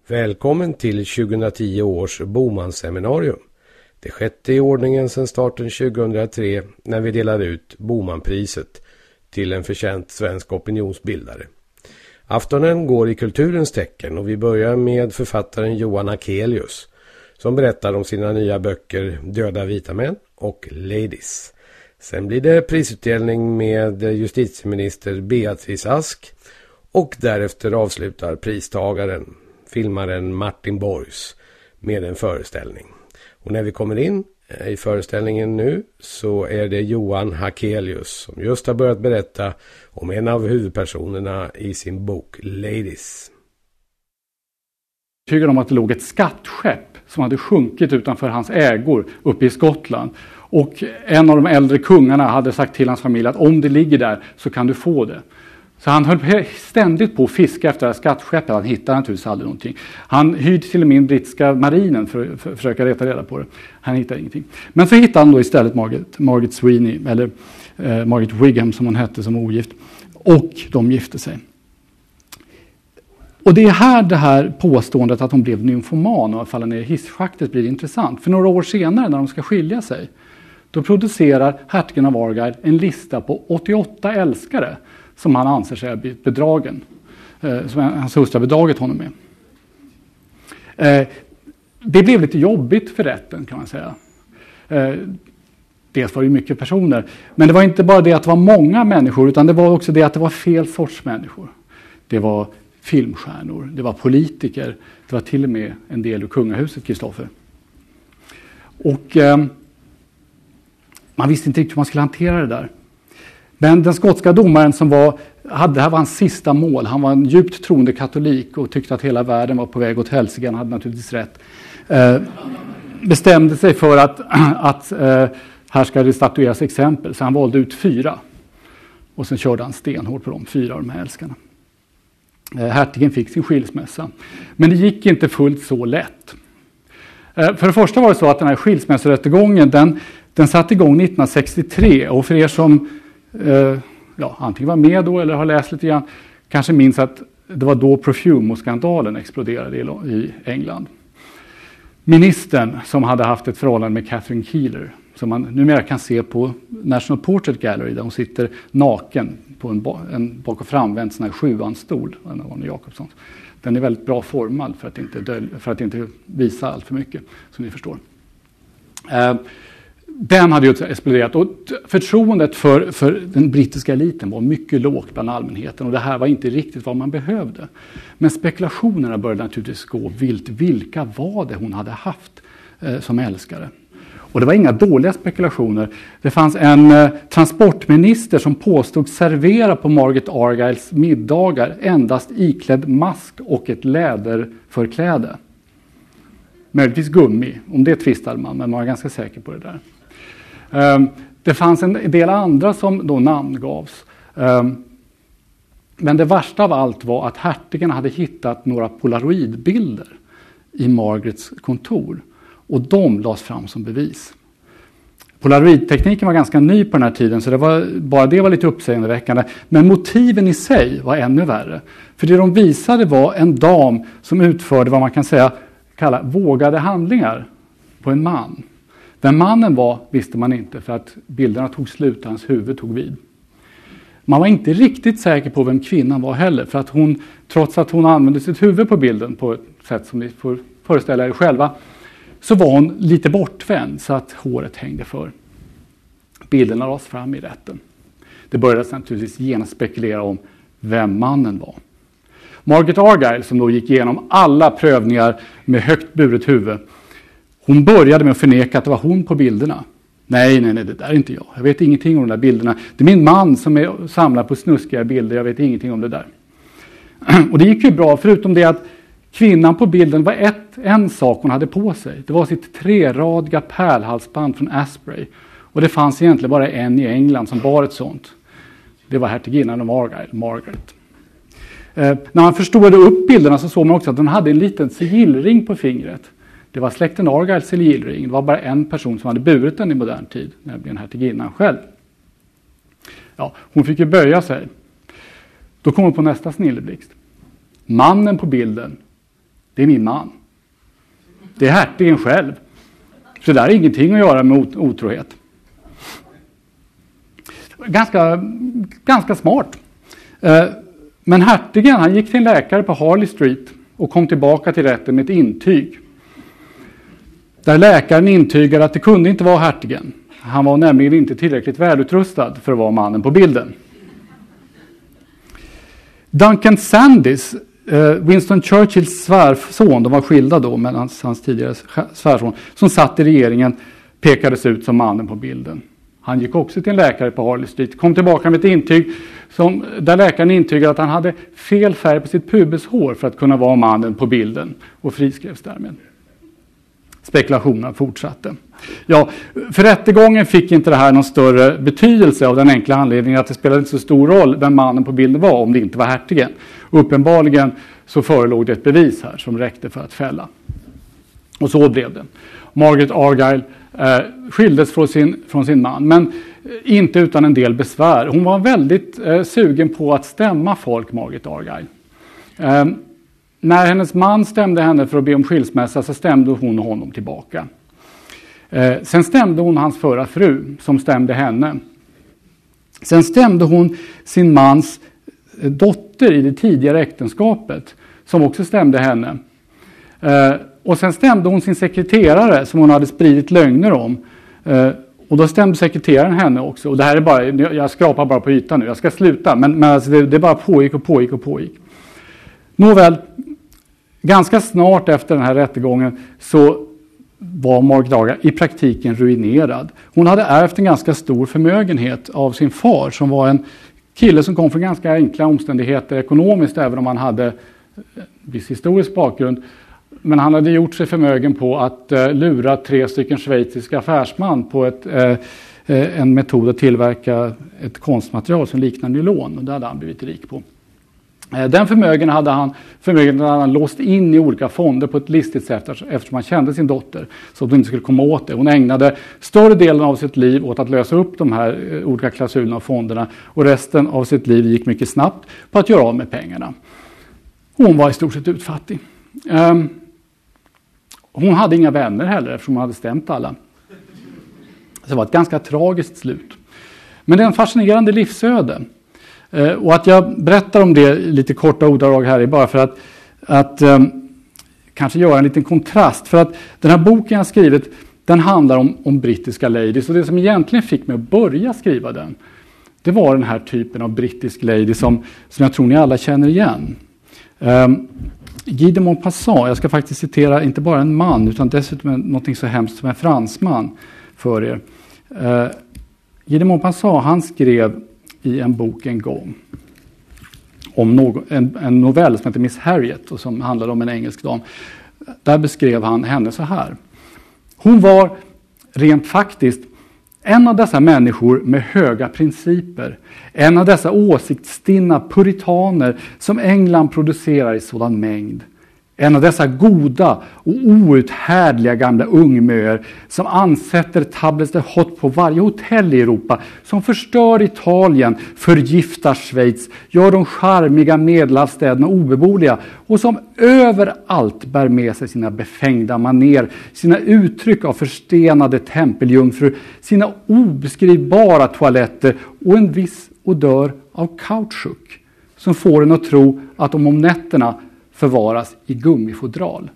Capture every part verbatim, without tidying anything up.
Välkommen till tjugohundratio års Boman-seminarium. Det sjätte i ordningen sedan starten tjugohundratre när vi delar ut Boman-priset till en förtjänt svensk opinionsbildare. Aftonen går i kulturens tecken och vi börjar med författaren Johan Hakelius som berättar om sina nya böcker Döda vita män och Ladies. Sen blir det prisutdelning med justitieminister Beatrice Ask och därefter avslutar pristagaren, filmaren Martin Borgs, med en föreställning. Och när vi kommer in i föreställningen nu så är det Johan Hakelius som just har börjat berätta om en av huvudpersonerna i sin bok Ladies. Jag är om att det låg ett skattskepp som hade sjunkit utanför hans ägor uppe i Skottland. Och en av de äldre kungarna hade sagt till hans familj att om det ligger där så kan du få det. Så han höll ständigt på att fiska efter det här skattskeppet. Han hittade naturligtvis aldrig någonting. Han hyrde till och med brittiska marinen för, för, för att försöka leta reda på det. Han hittade ingenting. Men så hittade han då istället Margaret, Margaret Sweeney, eller eh, Margaret Wigham som hon hette som ogift. Och de gifte sig. Och det är här det här påståendet att hon blev nymfoman och faller ner i hisschaktet blir intressant. För några år senare när de ska skilja sig, då producerar hertigen av Argyll en lista på åttioåtta älskare som han anser sig ha blivit bedragen. Eh, som hans hustru bedragit honom med. Eh, det blev lite jobbigt för rätten kan man säga. Eh, dels var det mycket personer. Men det var inte bara det att det var många människor utan det var också det att det var fel sorts människor. Det var filmstjärnor, det var politiker, det var till och med en del ur kungahuset, Kristoffer. Och eh, man visste inte riktigt hur man skulle hantera det där. Men den skotska domaren som var, hade, det här var hans sista mål, han var en djupt troende katolik och tyckte att hela världen var på väg åt helsike, han hade naturligtvis rätt. Eh, bestämde sig för att, att eh, här ska det statueras exempel, så han valde ut fyra. Och sen körde han stenhårt på de fyra av de här älskarna. Hertigen fick sin skilsmässa. Men det gick inte fullt så lätt. För det första var det så att den här skilsmässorättegången den, den satt igång nittonhundrasextiotre. Och för er som eh, ja, antingen var med då eller har läst lite grann kanske minns att det var då Profumo-skandalen exploderade i, i England. Ministern som hade haft ett förhållande med Catherine Keeler som man numera kan se på National Portrait Gallery där hon sitter naken på en, en bak- och framvänd sån här sjuanstol. Jakobsson. Den är väldigt bra formad för att inte, dölja, för att inte visa allt för mycket som ni förstår. Eh, den hade ju exploderat och förtroendet för, för den brittiska eliten var mycket lågt bland allmänheten och det här var inte riktigt vad man behövde. Men spekulationerna började naturligtvis gå vilt. Vilka var det hon hade haft eh, som älskare? Och det var inga dåliga spekulationer. Det fanns en eh, transportminister som påstod servera på Margaret Argylls middagar endast iklädd mask och ett läderförkläde. Möjligtvis gummi, om det tvistade man, men man var ganska säker på det där. Um, det fanns en del andra som då namngavs. Um, men det värsta av allt var att hertigen hade hittat några polaroidbilder i Margarets kontor. Och de lades fram som bevis. Polaroidtekniken var ganska ny på den här tiden så det var, bara det var lite uppseendeväckande. Men motiven i sig var ännu värre. För det de visade var en dam som utförde vad man kan säga kalla vågade handlingar på en man. Vem mannen var visste man inte för att bilderna tog slut och hans huvud tog vid. Man var inte riktigt säker på vem kvinnan var heller för att hon, trots att hon använde sitt huvud på bilden på ett sätt som ni får föreställa er själva, så var hon lite bortvänd så att håret hängde för. Bilderna lades fram i rätten. Det började naturligtvis genast spekulera om vem mannen var. Margaret Argyll som då gick igenom alla prövningar med högt buret huvud. Hon började med att förneka att det var hon på bilderna. Nej, nej, nej, det där är inte jag. Jag vet ingenting om de där bilderna. Det är min man som är samlad på snuskiga bilder. Jag vet ingenting om det där. Och det gick ju bra förutom det att kvinnan på bilden var ett, en sak hon hade på sig. Det var sitt treradiga pärlhalsband från Asprey. Och det fanns egentligen bara en i England som bar ett sånt. Det var hertiginnan av Argyll, Margaret. Eh, när man förstorade upp bilderna så såg man också att hon hade en liten sigillring på fingret. Det var släkten Argylls sigillring. Det var bara en person som hade burit den i modern tid, nämligen hertiginnan själv. Ja, hon fick ju böja sig. Då kommer på nästa snilleblixt. Mannen på bilden Det är min man. Det är hertigen själv. Så det där är ingenting att göra med otrohet. Ganska, ganska smart. Men hertigen, han gick till en läkare på Harley Street och kom tillbaka till rätten med ett intyg. Där läkaren intygade att det kunde inte vara hertigen. Han var nämligen inte tillräckligt välutrustad för att vara mannen på bilden. Duncan Sandys, Winston Churchills svärson, de var skilda då mellan hans, hans tidigare svärson, som satt i regeringen, pekades ut som mannen på bilden. Han gick också till en läkare på Harley Street, kom tillbaka med ett intyg som, där läkaren intygade att han hade fel färg på sitt pubeshår för att kunna vara mannen på bilden, och friskrevs därmed. Spekulationen fortsatte. Ja, för rättegången fick inte det här någon större betydelse av den enkla anledningen att det spelade inte så stor roll vem mannen på bilden var om det inte var hertigen. Uppenbarligen så förelåg det ett bevis här som räckte för att fälla. Och så blev det. Margaret Argyle eh, skildes från sin, från sin man, men inte utan en del besvär. Hon var väldigt eh, sugen på att stämma folk, Margaret Argyle. Eh, när hennes man stämde henne för att be om skilsmässa så stämde hon honom tillbaka. Eh, sen stämde hon hans förra fru som stämde henne. Sen stämde hon sin mans dotter i det tidigare äktenskapet som också stämde henne. Eh, och sen stämde hon sin sekreterare som hon hade spridit lögner om. Eh, och då stämde sekreteraren henne också. Och det här är bara, jag skrapar bara på ytan nu, jag ska sluta. Men, men alltså det, det bara pågick och pågick och pågick. Nåväl, ganska snart efter den här rättegången så var Margaret Argyle i praktiken ruinerad. Hon hade ärvt en ganska stor förmögenhet av sin far som var en kille som kom från ganska enkla omständigheter ekonomiskt, även om han hade viss historisk bakgrund. Men han hade gjort sig förmögen på att uh, lura tre stycken schweiziska affärsman på ett, uh, uh, en metod att tillverka ett konstmaterial som liknar nylon. Och det hade han blivit rik på. Uh, den förmögen hade han, förmögen hade han låst in i olika fonder på ett listigt sätt eftersom han kände sin dotter så att hon inte skulle komma åt det. Hon ägnade större delen av sitt liv åt att lösa upp de här uh, olika klausulerna och fonderna, och resten av sitt liv gick mycket snabbt på att göra av med pengarna. Hon var i stort sett utfattig. Um, Hon hade inga vänner heller eftersom hon hade stämt alla. Så det var ett ganska tragiskt slut. Men det är en fascinerande livsöde. Eh, och att jag berättar om det lite korta ordalag här är bara för att, att eh, kanske göra en liten kontrast. För att den här boken jag skrivit, den handlar om, om brittiska ladies. Och det som egentligen fick mig att börja skriva den, det var den här typen av brittisk lady som, som jag tror ni alla känner igen. Eh, Guy de Maupassant, jag ska faktiskt citera inte bara en man utan dessutom något så hemskt som en fransman för er. Uh, Guy de Maupassant, han skrev i en bok en gång om någon, en, en novell som heter Miss Harriet och som handlade om en engelsk dam. Där beskrev han henne så här. Hon var rent faktiskt en av dessa människor med höga principer. En av dessa åsiktsstinna puritaner som England producerar i sådan mängd. En av dessa goda och outhärdliga gamla ungmöer som ansätter tables de hot på varje hotell i Europa, som förstör Italien, förgiftar Schweiz, gör de charmiga medelhavsstäderna obeboeliga och som överallt bär med sig sina befängda maner, sina uttryck av förstenade tempeljungfrur, sina obeskrivbara toaletter och en viss odör av kautschuk som får en att tro att de om nätterna förvaras i gummifodral.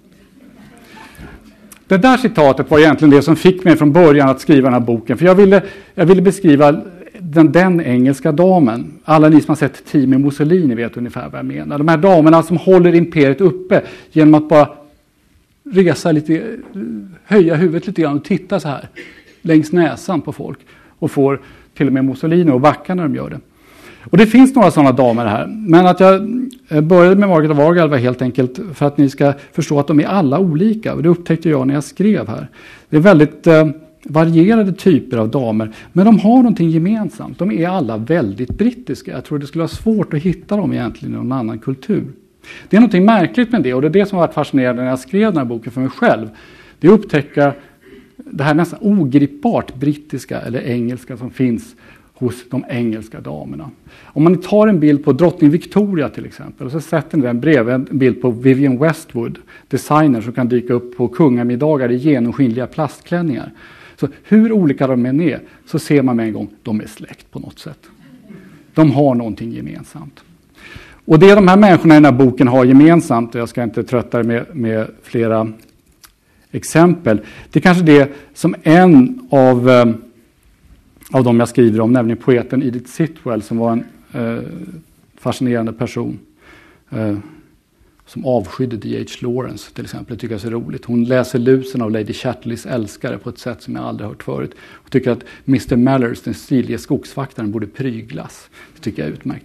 Det där citatet var egentligen det som fick mig från början att skriva den här boken. För jag ville, jag ville beskriva den, den engelska damen. Alla ni som har sett Team med Mussolini vet ungefär vad jag menar. De här damerna som håller imperiet uppe genom att bara resa lite, höja huvudet lite grann och titta så här längs näsan på folk. Och får till och med Mussolini och backa när de gör det. Och det finns några sådana damer här. Men att jag började med Margaret Argyle var helt enkelt för att ni ska förstå att de är alla olika. Och det upptäckte jag när jag skrev här. Det är väldigt eh, varierade typer av damer. Men de har någonting gemensamt. De är alla väldigt brittiska. Jag tror det skulle vara svårt att hitta dem egentligen i någon annan kultur. Det är någonting märkligt med det. Och det är det som har varit fascinerande när jag skrev den här boken för mig själv. Det är att upptäcka det här nästan ogripbart brittiska eller engelska som finns hos de engelska damerna. Om man tar en bild på drottning Victoria till exempel och så sätter den bredvid en bild på Vivienne Westwood, designer som kan dyka upp på kungamiddagar i genomskinliga plastklänningar. Så hur olika de än är så ser man med en gång att de är släkt på något sätt. De har någonting gemensamt. Och det de här människorna i den här boken har gemensamt, och jag ska inte trötta er med, med flera exempel, det är kanske det som en av, eh, av dem jag skriver om, nämligen poeten Edith Sitwell, som var en eh, fascinerande person eh, som avskydde D H Lawrence till exempel. Det tycker jag är så roligt. Hon läser Lusen av Lady Chatterleys älskare på ett sätt som jag aldrig hört förut. Och tycker att mister Mallers, den stilige skogsvaktaren, borde pryglas. Det tycker jag är utmärkt.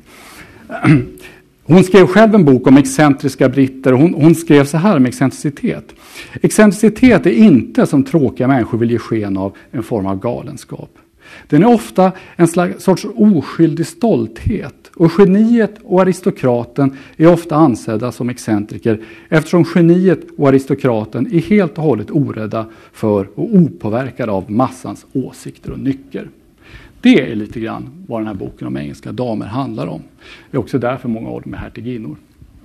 Hon skrev själv en bok om excentriska britter och hon, hon skrev så här om excentricitet. Excentricitet är inte, som tråkiga människor vill ge sken av, en form av galenskap. Den är ofta en slags sorts oskyldig stolthet, och geniet och aristokraten är ofta ansedda som excentriker eftersom geniet och aristokraten är helt och hållet orädda för och opåverkade av massans åsikter och nycker. Det är lite grann vad den här boken om engelska damer handlar om. Det är också därför många av dem är hertiginnor.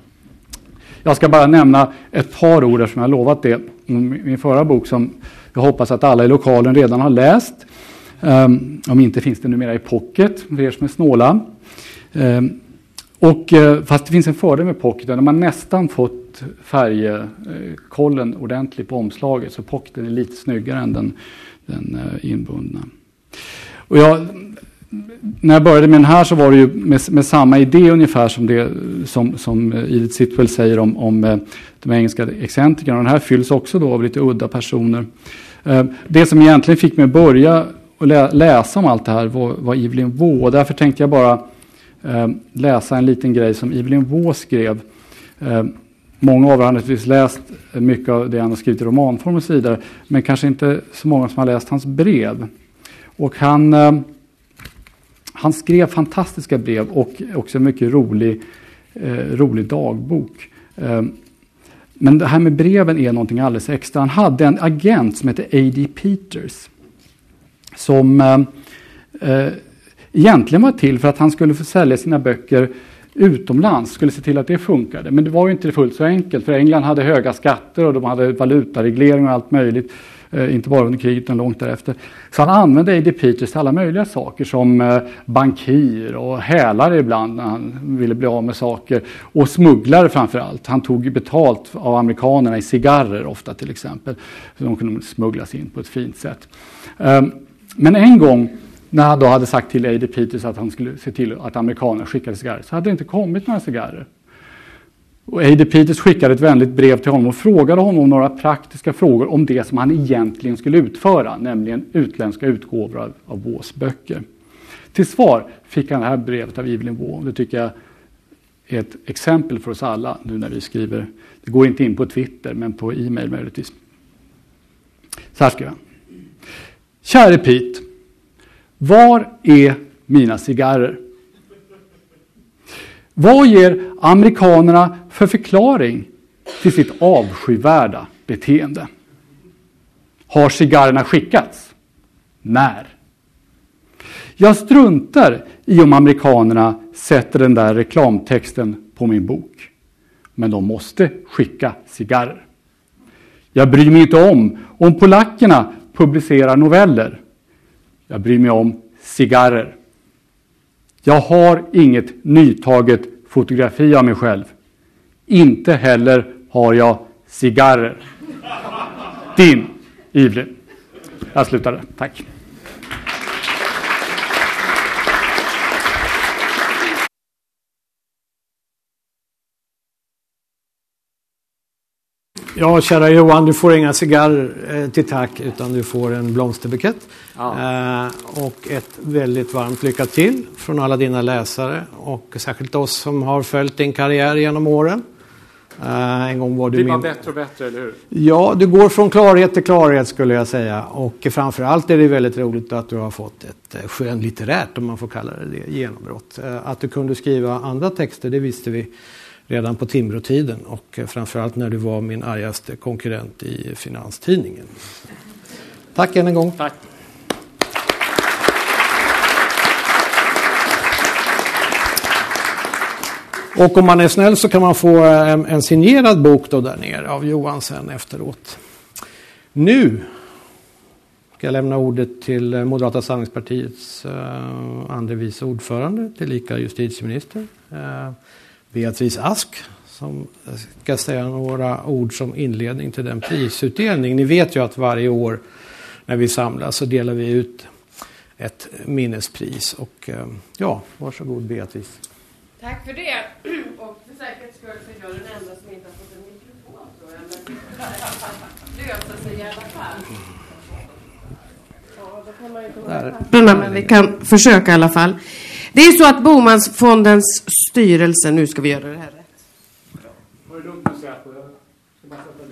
Jag ska bara nämna ett par ord som jag har lovat det. Min förra bok som jag hoppas att alla i lokalen redan har läst. Um, om inte finns det numera i pocket, för er som är snåla. Um, och, uh, fast det finns en fördel med pocketen. De har nästan fått färgkollen uh, ordentligt på omslaget. Så pocketen är lite snyggare än den, den uh, inbundna. Och jag, när jag började med den här så var det ju med, med samma idé ungefär som det som, som Edith Sitwell säger om, om de engelska excentrikerna. Och den här fylls också då av lite udda personer. Det som egentligen fick mig att börja och lä, läsa om allt det här var, var Evelyn Waugh. Och därför tänkte jag bara eh, läsa en liten grej som Evelyn Waugh skrev. Eh, många av er har naturligtvis läst mycket av det han har skrivit i romanform och så vidare. Men kanske inte så många som har läst hans brev. Och han, eh, han skrev fantastiska brev och också en mycket rolig, eh, rolig dagbok. Eh, men det här med breven är någonting alldeles extra. Han hade en agent som heter A D Peters. Som eh, eh, egentligen var till för att han skulle få sälja sina böcker utomlands. Skulle se till att det funkade. Men det var ju inte fullt så enkelt. För England hade höga skatter och de hade valutareglering och allt möjligt. Eh, inte bara under kriget utan långt därefter. Så han använde A D Peters till alla möjliga saker. Som eh, bankir och hälare ibland när han ville bli av med saker. Och smugglare framför allt. Han tog betalt av amerikanerna i cigarrer ofta till exempel. Så de kunde smugglas in på ett fint sätt. Eh, Men en gång när han då hade sagt till A D Peters att han skulle se till att amerikanerna skickade cigarrer så hade det inte kommit några cigarrer. Och A D Peters skickade ett vänligt brev till honom och frågade honom några praktiska frågor om det som han egentligen skulle utföra, nämligen utländska utgåvor av, av Waughs böcker. Till svar fick han det här brevet av Evelyn Waugh. Det tycker jag är ett exempel för oss alla nu när vi skriver. Det går inte in på Twitter men på e-mail möjligtvis. Så här skriver han. Käre Pete, var är mina cigarrer? Vad ger amerikanerna för förklaring till sitt avskyvärda beteende? Har cigarrerna skickats? När? Jag struntar i om amerikanerna sätter den där reklamtexten på min bok. Men de måste skicka cigarrer. Jag bryr mig inte om om polackerna publicerar noveller. Jag bryr mig om cigarrer. Jag har inget nytaget fotografi av mig själv. Inte heller har jag cigarrer. Din Evelyn. Jag slutade. Tack. Ja, kära Johan, du får inga cigarrer eh, till tack utan du får en blomsterbukett. Ja. Eh, och ett väldigt varmt lycka till från alla dina läsare och särskilt oss som har följt din karriär genom åren. Eh, en gång var du det blir min... bättre och bättre, eller hur? Ja, du går från klarhet till klarhet skulle jag säga. Och framförallt är det väldigt roligt att du har fått ett eh, skönlitterärt, om man får kalla det det, genombrott. Eh, att du kunde skriva andra texter, det visste vi redan på Timrå-tiden och framförallt när du var min argaste konkurrent i Finanstidningen. Tack än en gång. Tack. Och om man är snäll så kan man få en, en signerad bok då där nere av Johan sen efteråt. Nu ska jag lämna ordet till Moderata samlingspartiets uh, andre vice ordförande, tillika justitieminister, uh, Beatrice Ask, som ska säga några ord som inledning till den prisutdelning. Ni vet ju att varje år när vi samlas så delar vi ut ett minnespris. Och uh, ja, varsågod Beatrice. Tack för det. Och för säkerhets skull så är jag den enda som inte har fått en mikrofon, tror jag. Men det löser sig i alla fall. Ja, då kan man ju komma med. Men vi kan försöka i alla fall. Det är så att Bomansfondens styrelse, nu ska vi göra det här rätt. Var det dumt att säga på? Jag ska bara sätta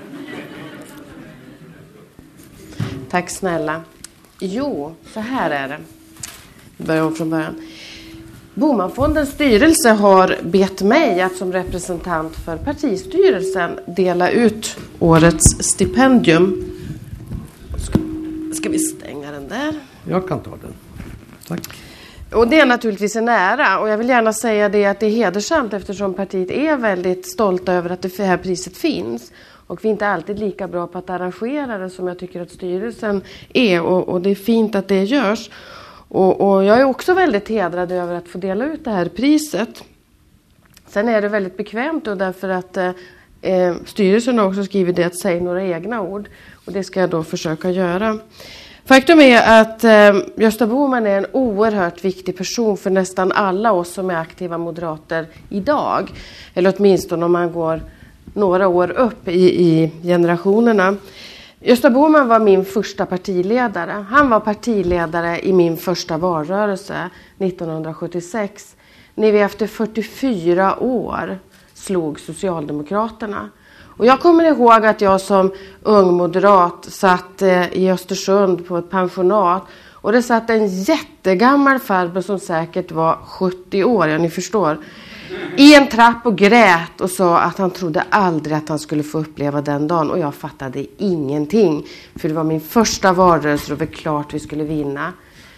dit. Tack snälla. Jo, så här är det. Vi börjar om från början. Bomansfondens styrelse har bett mig att som representant för partistyrelsen dela ut årets stipendium. Ska, ska vi stänga den där? Jag kan ta den. Tack. Och det är naturligtvis en ära, och jag vill gärna säga det att det är hedersamt eftersom partiet är väldigt stolta över att det här priset finns. Och vi är inte alltid lika bra på att arrangera det som jag tycker att styrelsen är, och, och det är fint att det görs. Och, och jag är också väldigt hedrad över att få dela ut det här priset. Sen är det väldigt bekvämt då därför att eh, styrelsen har också skrivit det att säga några egna ord. Och det ska jag då försöka göra. Faktum är att eh, Gösta Bohman är en oerhört viktig person för nästan alla oss som är aktiva moderater idag. Eller åtminstone om man går några år upp i, i generationerna. Gösta Bohman var min första partiledare. Han var partiledare i min första valrörelse nittonhundrasjuttiosex. När vi efter fyrtiofyra år slog Socialdemokraterna. Och jag kommer ihåg att jag som ung moderat satt i Östersund på ett pensionat. Och det satt en jättegammal farbror som säkert var sjuttio år, ja ni förstår. I en trapp och grät och sa att han trodde aldrig att han skulle få uppleva den dagen. Och jag fattade ingenting. För det var min första valrörelse och det var klart vi skulle vinna.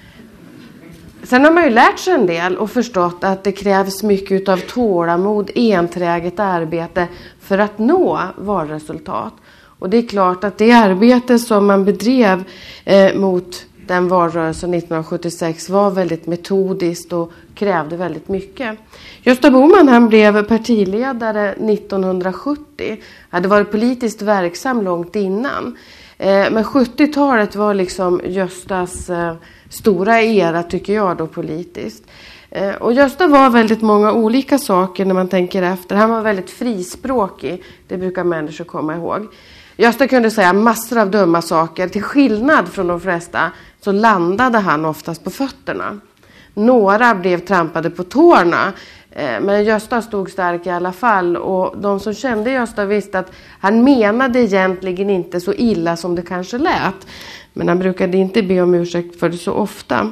Sen har man ju lärt sig en del och förstått att det krävs mycket av tålamod, enträget arbete för att nå valresultat. Och det är klart att det arbete som man bedrev eh, mot den valrörelsen nittonhundrasjuttiosex var väldigt metodiskt och krävde väldigt mycket. Gösta Bohman han blev partiledare nittonhundrasjuttio. Hade varit politiskt verksam långt innan. Eh, men sjuttiotalet var liksom Göstas eh, stora era tycker jag då politiskt. Eh, och Gösta var väldigt många olika saker när man tänker efter. Han var väldigt frispråkig. Det brukar människor komma ihåg. Gösta kunde säga massor av dumma saker. Till skillnad från de flesta så landade han oftast på fötterna. Några blev trampade på tårna. Men Gösta stod stark i alla fall. Och de som kände Gösta visste att han menade egentligen inte så illa som det kanske lät. Men han brukade inte be om ursäkt för det så ofta.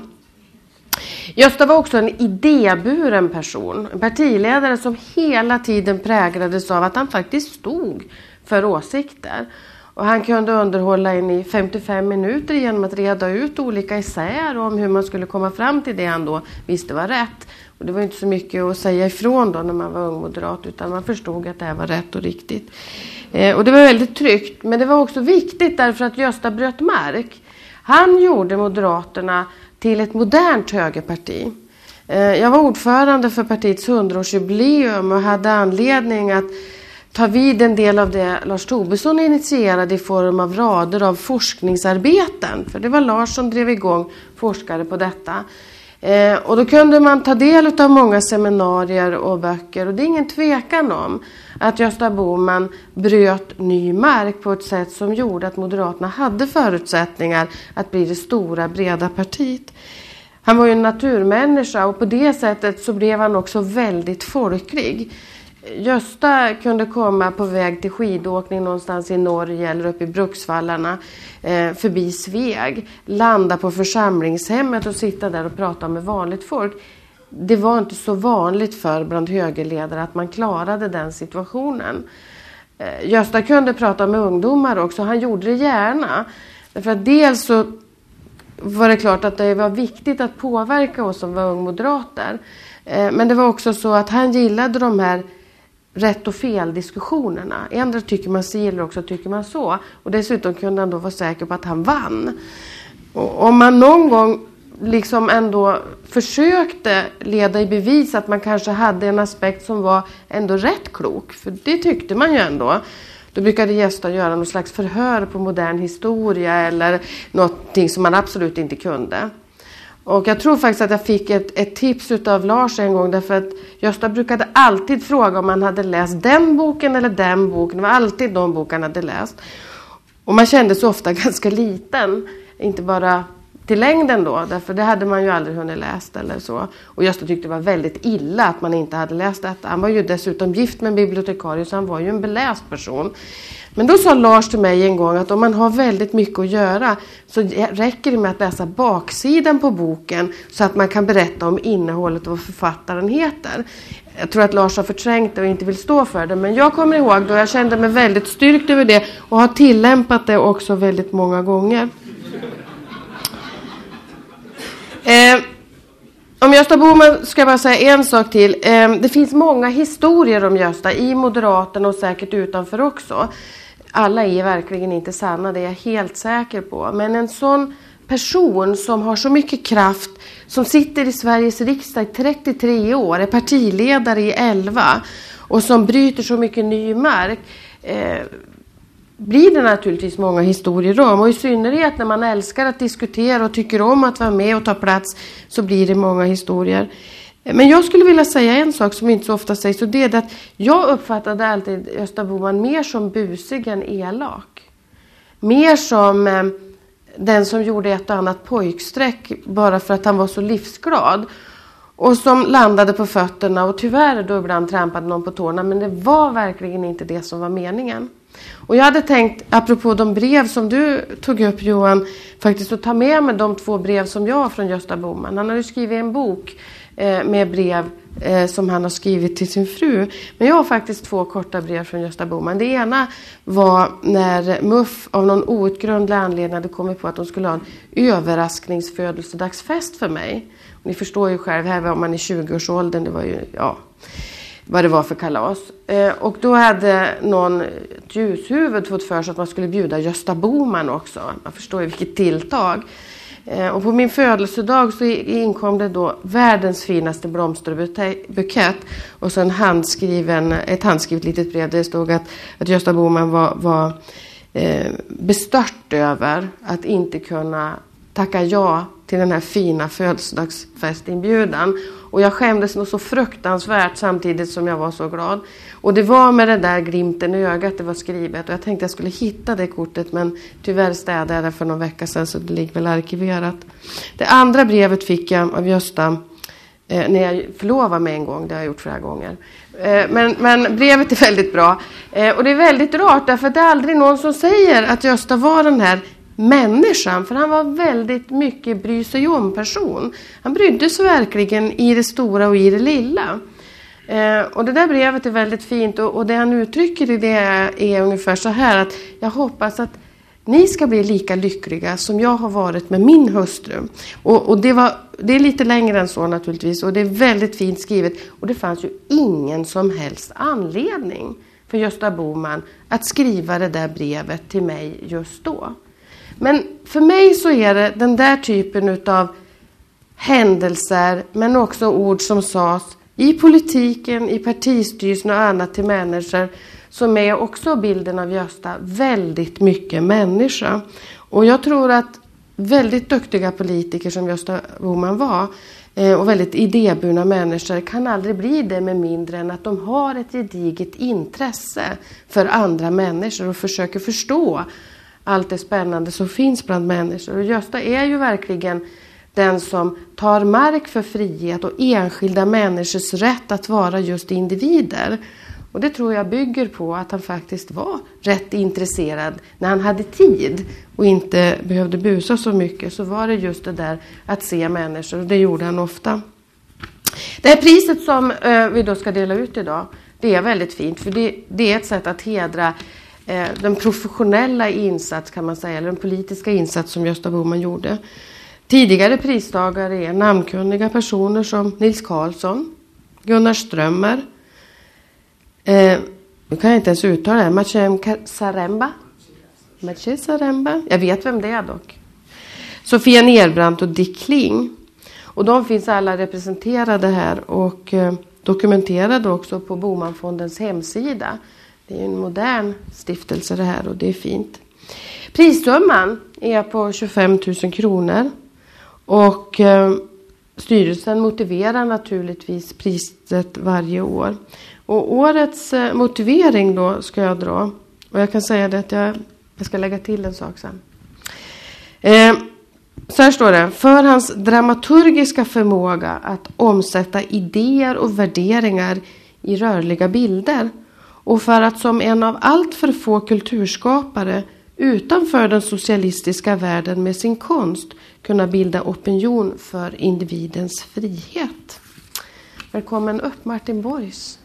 Gösta var också en idéburen person. En partiledare som hela tiden präglades av att han faktiskt stod för åsikter. Och han kunde underhålla en i femtiofem minuter genom att reda ut olika essäer om hur man skulle komma fram till det han då visste var rätt. Och det var inte så mycket att säga ifrån då när man var ung moderat, utan man förstod att det här var rätt och riktigt. Eh, och det var väldigt tryggt, men det var också viktigt därför att Gösta bröt mark. Han gjorde Moderaterna till ett modernt högerparti. Eh, jag var ordförande för partiets hundraårsjubileum och hade anledning att ta vid en del av det Lars Tobisson initierade i form av rader av forskningsarbeten. För det var Lars som drev igång forskare på detta. Eh, och då kunde man ta del av många seminarier och böcker. Och det är ingen tvekan om att Gösta Bohman bröt ny mark på ett sätt som gjorde att Moderaterna hade förutsättningar att bli det stora breda partiet. Han var ju en naturmänniska och på det sättet så blev han också väldigt folklig. Gösta kunde komma på väg till skidåkning någonstans i Norge eller uppe i Bruksvallarna eh, förbi Sveg. Landa på församlingshemmet och sitta där och prata med vanligt folk. Det var inte så vanligt för bland högerledare att man klarade den situationen. Eh, Gösta kunde prata med ungdomar också. Han gjorde det gärna. Därför att dels så var det klart att det var viktigt att påverka oss som var ungmoderater. Eh, men det var också så att han gillade de här rätt och fel diskussionerna. Ändra tycker man si eller också tycker man så. Och dessutom kunde han då vara säker på att han vann. Och om man någon gång liksom ändå försökte leda i bevis att man kanske hade en aspekt som var ändå rätt klok. För det tyckte man ju ändå. Då brukade gäster göra någon slags förhör på modern historia eller någonting som man absolut inte kunde. Och jag tror faktiskt att jag fick ett, ett tips utav Lars en gång, därför att Gösta brukade alltid fråga om man hade läst den boken eller den boken. Det var alltid de boken hade läst. Och man kände sig ofta ganska liten, inte bara till längden då, därför det hade man ju aldrig hunnit läst eller så. Och Gösta tyckte det var väldigt illa att man inte hade läst detta. Han var ju dessutom gift med en bibliotekarie, så han var ju en beläst person. Men då sa Lars till mig en gång att om man har väldigt mycket att göra så räcker det med att läsa baksidan på boken så att man kan berätta om innehållet och vad författaren heter. Jag tror att Lars har förträngt det och inte vill stå för det, men jag kommer ihåg då jag kände mig väldigt styrkt över det och har tillämpat det också väldigt många gånger. Eh, om Gösta Bohman ska jag bara säga en sak till. Eh, det finns många historier om Gösta i Moderaterna och säkert utanför också. Alla är verkligen inte sanna, det är jag helt säker på. Men en sån person som har så mycket kraft, som sitter i Sveriges riksdag i trettiotre år, är partiledare i elva och som bryter så mycket ny mark, eh, blir det naturligtvis många historier om. Och i synnerhet när man älskar att diskutera och tycker om att vara med och ta plats, så blir det många historier. Men jag skulle vilja säga en sak som inte så ofta sägs, och det är att jag uppfattade alltid Gösta Bohman mer som busig än elak. Mer som eh, den som gjorde ett och annat pojksträck bara för att han var så livsglad. Och som landade på fötterna och tyvärr då ibland trampade någon på tårna, men det var verkligen inte det som var meningen. Och jag hade tänkt, apropå de brev som du tog upp, Johan, faktiskt att ta med mig de två brev som jag har från Gösta Bohman. Han har ju skrivit en bok eh, med brev eh, som han har skrivit till sin fru. Men jag har faktiskt två korta brev från Gösta Bohman. Det ena var när M U F av någon outgrundlig anledning hade kommit på att de skulle ha en överraskningsfödelsedagsfest för mig. Och ni förstår ju själv, här var man i tjugoårsåldern, det var ju, ja, vad det var för kalas. Eh, och då hade någon ljushuvud fått för sig att man skulle bjuda Gösta Bohman också. Man förstår ju vilket tilltag. Eh, och på min födelsedag så inkom det då världens finaste blomsterbukett. Och så en handskriven, ett handskrivet litet brev där det stod att, att Gösta Bohman var, var eh, bestört över att inte kunna tacka ja till den här fina födelsedagsfestinbjudan. Och jag skämdes nog så fruktansvärt samtidigt som jag var så glad. Och det var med det där glimten i ögat det var skrivet. Och jag tänkte jag skulle hitta det kortet, men tyvärr städade jag det för någon vecka sedan, så det ligger väl arkiverat. Det andra brevet fick jag av Gösta eh, när jag förlovade mig en gång. Det har jag gjort flera gånger. Eh, men, men brevet är väldigt bra. Eh, och det är väldigt rart, därför att det är aldrig någon som säger att Gösta var den här människan, för han var väldigt mycket bry sig om person. Han brydde sig verkligen i det stora och i det lilla. Eh, och det där brevet är väldigt fint, och, och det han uttrycker i det är, är ungefär så här att jag hoppas att ni ska bli lika lyckliga som jag har varit med min hustru. Och, och det, var, det är lite längre än så naturligtvis, och det är väldigt fint skrivet. Och det fanns ju ingen som helst anledning för Gösta Bohman att skriva det där brevet till mig just då. Men för mig så är det den där typen av händelser, men också ord som sades i politiken, i partistyrelsen och annat till människor, som är också bilden av Gösta väldigt mycket människa. Och jag tror att väldigt duktiga politiker som Gösta Bohman var, och väldigt idéburna människor, kan aldrig bli det med mindre än att de har ett gediget intresse för andra människor och försöker förstå allt det spännande som finns bland människor. Och Gösta är ju verkligen den som tar mark för frihet och enskilda människors rätt att vara just individer. Och det tror jag bygger på att han faktiskt var rätt intresserad. När han hade tid och inte behövde busa så mycket, så var det just det där att se människor, och det gjorde han ofta. Det här priset som eh, vi då ska dela ut idag, det är väldigt fint, för det, det är ett sätt att hedra eh, den professionella insats, kan man säga, eller den politiska insats som Gösta Bohman gjorde. Tidigare pristagare är namnkunniga personer som Nils Karlsson, Gunnar Strömmer, eh, nu kan jag inte ens uttala det, Machem Saremba. Machem Saremba, jag vet vem det är dock. Sofia Nerbrant och Dick Kling. Och de finns alla representerade här och eh, dokumenterade också på Bomanfondens hemsida. Det är en modern stiftelse det här och det är fint. Prissumman är på tjugofem tusen kronor och eh, styrelsen motiverar naturligtvis priset varje år. Och årets eh, motivering då ska jag dra. Och jag kan säga det att jag, jag ska lägga till en sak sen. Eh, så här står det. För hans dramaturgiska förmåga att omsätta idéer och värderingar i rörliga bilder. Och för att som en av allt för få kulturskapare utanför den socialistiska världen med sin konst kunna bilda opinion för individens frihet. Välkommen upp Martin Borgs.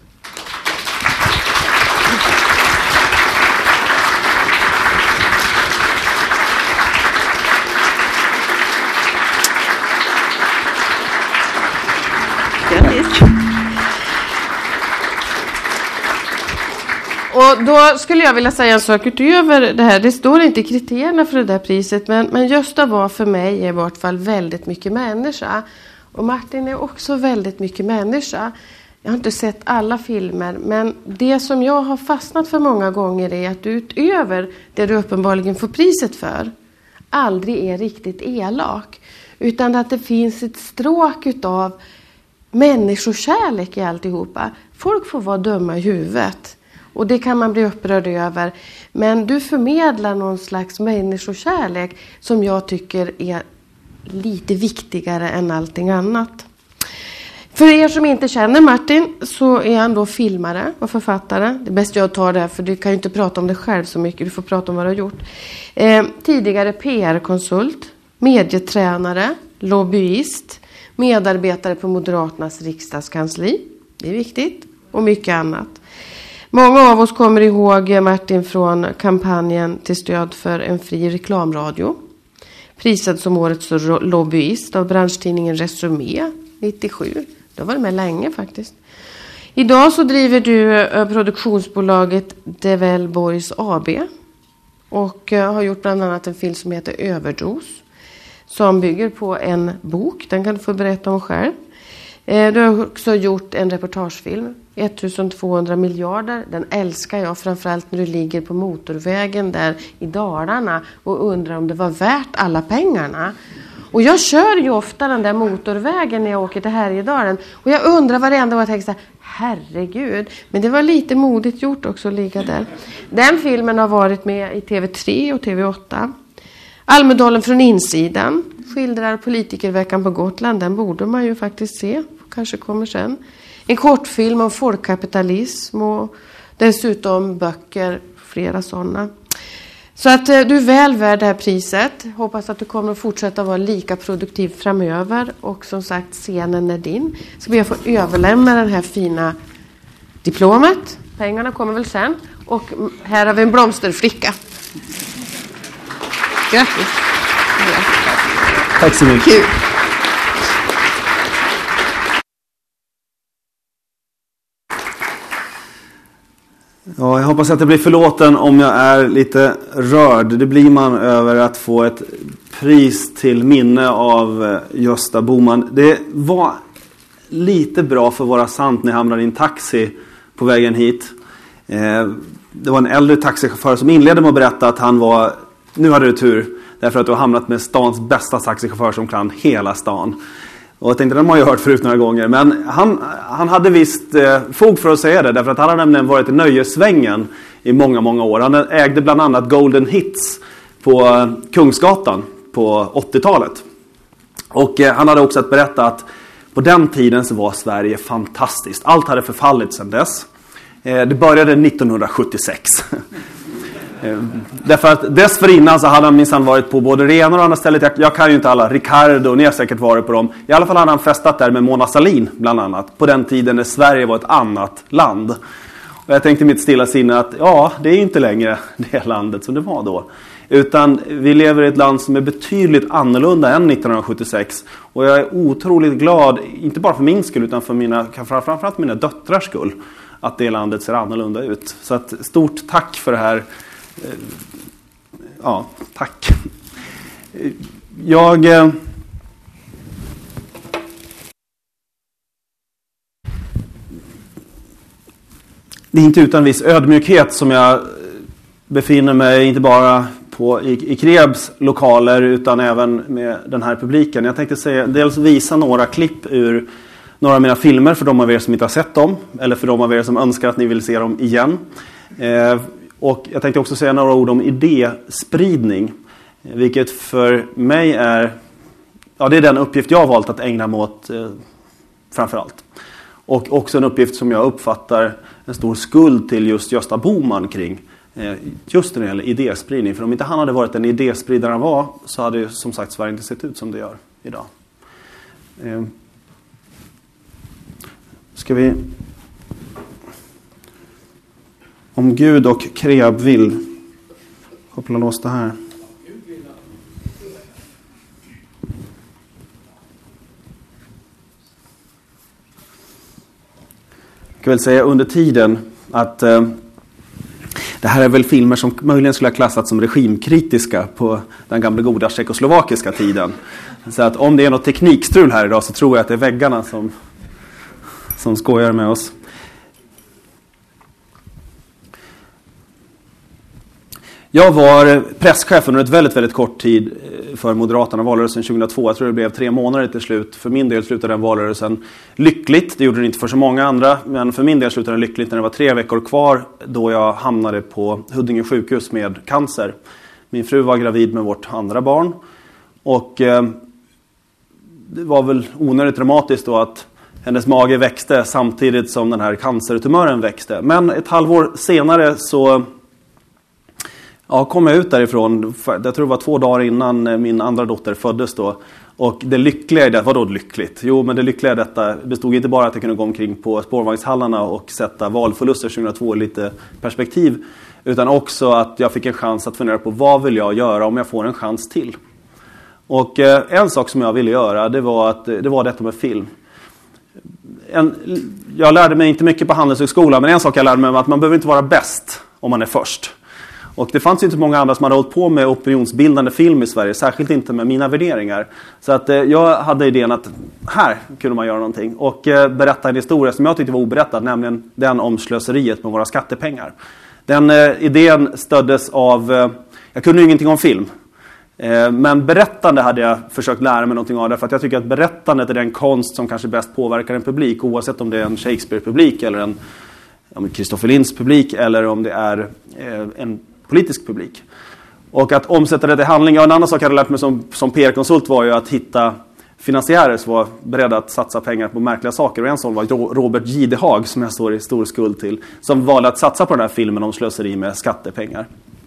Och då skulle jag vilja säga en sak utöver det här. Det står inte i kriterierna för det där priset. Men, men Gösta var för mig i vart fall väldigt mycket människa. Och Martin är också väldigt mycket människa. Jag har inte sett alla filmer. Men det som jag har fastnat för många gånger är att du utöver det du uppenbarligen får priset för aldrig är riktigt elak. Utan att det finns ett stråk utav människokärlek i alltihopa. Folk får vara dumma i huvudet. Och det kan man bli upprörd över. Men du förmedlar någon slags människokärlek som jag tycker är lite viktigare än allting annat. För er som inte känner Martin så är han då filmare och författare. Det är bäst jag tar det här för du kan ju inte prata om det själv så mycket. Du får prata om vad du har gjort. Eh, tidigare P R-konsult, medietränare, lobbyist, medarbetare på Moderaternas riksdagskansli. Det är viktigt. Och mycket annat. Många av oss kommer ihåg Martin från kampanjen till stöd för en fri reklamradio. Prisad som årets lobbyist av branschtidningen Resumé nittiosju. Det var det med länge faktiskt. Idag så driver du produktionsbolaget Devel Boys A B. Och har gjort bland annat en film som heter Överdos. Som bygger på en bok. Den kan du få berätta om själv. Du har också gjort en reportagefilm. ettusentvåhundra miljarder. Den älskar jag framförallt när du ligger på motorvägen där i Dalarna. Och undrar om det var värt alla pengarna. Och jag kör ju ofta den där motorvägen när jag åker till Härjedalen. Och jag undrar varenda år jag tänker så här, herregud. Men det var lite modigt gjort också att ligga där. Den filmen har varit med i T V tre och T V åtta. Almedalen från insidan skildrar politikerveckan på Gotland. Den borde man ju faktiskt se. Kanske kommer sen. En kortfilm om folkkapitalism och dessutom böcker. Flera sådana. Så att du är väl värd det här priset. Hoppas att du kommer att fortsätta vara lika produktiv framöver. Och som sagt, scenen är din. Så vi får överlämna den här fina diplomet. Pengarna kommer väl sen. Och här har vi en blomsterflicka. Grattis. Tack så mycket. Kul. Ja, jag hoppas att jag blir förlåten om jag är lite rörd. Det blir man över att få ett pris till minne av Gösta Bohman. Det var lite bra för att vara sant när jag hamnade i en taxi på vägen hit. Det var en äldre taxichaufför som inledde med att berätta att han var, nu hade du tur, därför att du har hamnat med stans bästa taxichaufför som kan hela stan. Och jag tänkte, den har man ju hört förut några gånger. Men han, han hade visst eh, fog för att säga det. Därför att han hade nämligen varit i nöjessvängen i många, många år. Han ägde bland annat Golden Hits på eh, Kungsgatan på åttiotalet. Och eh, han hade också att berätta att på den tiden så var Sverige fantastiskt. Allt hade förfallit sedan dess. Eh, det började nittonhundrasjuttiosex. Därför att dessförinnan så hade han minsann varit på både det ena och det andra stället. Jag, jag kan ju inte alla. Ricardo, ni har säkert varit på dem. I alla fall hade han festat där med Mona Sahlin bland annat. På den tiden när Sverige var ett annat land. Och jag tänkte i mitt stilla sinne att ja, det är inte längre det landet som det var då. Utan vi lever i ett land som är betydligt annorlunda än nittonhundrasjuttiosex. Och jag är otroligt glad, inte bara för min skull utan för mina, framförallt mina döttrars skull, att det landet ser annorlunda ut. Så att stort tack för det här. Ja, tack. Jag... Det är inte utan viss ödmjukhet som jag befinner mig inte bara på, i, i Kreabs lokaler utan även med den här publiken. Jag tänkte säga, dels visa några klipp ur några av mina filmer för de av er som inte har sett dem eller för de av er som önskar att ni vill se dem igen. Eh, och jag tänkte också säga några ord om idéspridning, vilket för mig är, ja, det är den uppgift jag har valt att ägna mig åt eh, framförallt. Och också en uppgift som jag uppfattar en stor skuld till just Gösta Bohman kring. Just när det gäller idéspridning. För om inte han hade varit en idéspridare han var så hade ju som sagt Sverige inte sett ut som det gör idag. Ska vi... Om Gud och Kreab vill koppla loss det här. Jag kan väl säga under tiden att eh, det här är väl filmer som möjligen skulle ha klassats som regimkritiska på den gamla goda tjeckoslovakiska tiden. Så att om det är något teknikstrul här idag så tror jag att det är väggarna som, som skojar med oss. Jag var presschef under ett väldigt, väldigt kort tid för Moderaterna valrörelsen tjugohundratvå. Jag tror det blev tre månader till slut. För min del slutade den valrörelsen lyckligt. Det gjorde den inte för så många andra. Men för min del slutade den lyckligt när det var tre veckor kvar. Då jag hamnade på Huddinge sjukhus med cancer. Min fru var gravid med vårt andra barn. Och eh, det var väl onödigt dramatiskt då att hennes mage växte samtidigt som den här cancertumören växte. Men ett halvår senare så... Ja, kom jag ut därifrån, jag tror det var två dagar innan min andra dotter föddes då. Och det lyckliga i det, vadå lyckligt? Jo, men det lyckliga i detta bestod inte bara att jag kunde gå omkring på spårvagnshallarna och sätta valförluster tjugohundratvå i lite perspektiv. Utan också att jag fick en chans att fundera på vad vill jag göra om jag får en chans till. Och eh, en sak som jag ville göra, det var, att, det var detta med film. En, jag lärde mig inte mycket på Handelshögskolan, men en sak jag lärde mig var att man behöver inte vara bäst om man är först. Och det fanns ju inte många andra som hade hållit på med opinionsbildande film i Sverige, särskilt inte med mina värderingar. Så att eh, jag hade idén att här kunde man göra någonting och eh, berätta en historia som jag tyckte var oberättad, nämligen den om slöseriet med våra skattepengar. Den eh, idén stöddes av, eh, jag kunde ju ingenting om film, eh, men berättande hade jag försökt lära mig någonting av det, för att jag tycker att berättandet är den konst som kanske bäst påverkar en publik, oavsett om det är en Shakespeare-publik eller en Christopher Linds publik eller om det är eh, en politisk publik. Och att omsätta det till handling. Ja, en annan sak jag hade lärt mig som, som P R-konsult var ju att hitta finansiärer som var beredda att satsa pengar på märkliga saker. Och en sån var Robert Gidehag, som jag står i stor skuld till, som valde att satsa på den här filmen om slöseri med skattepengar.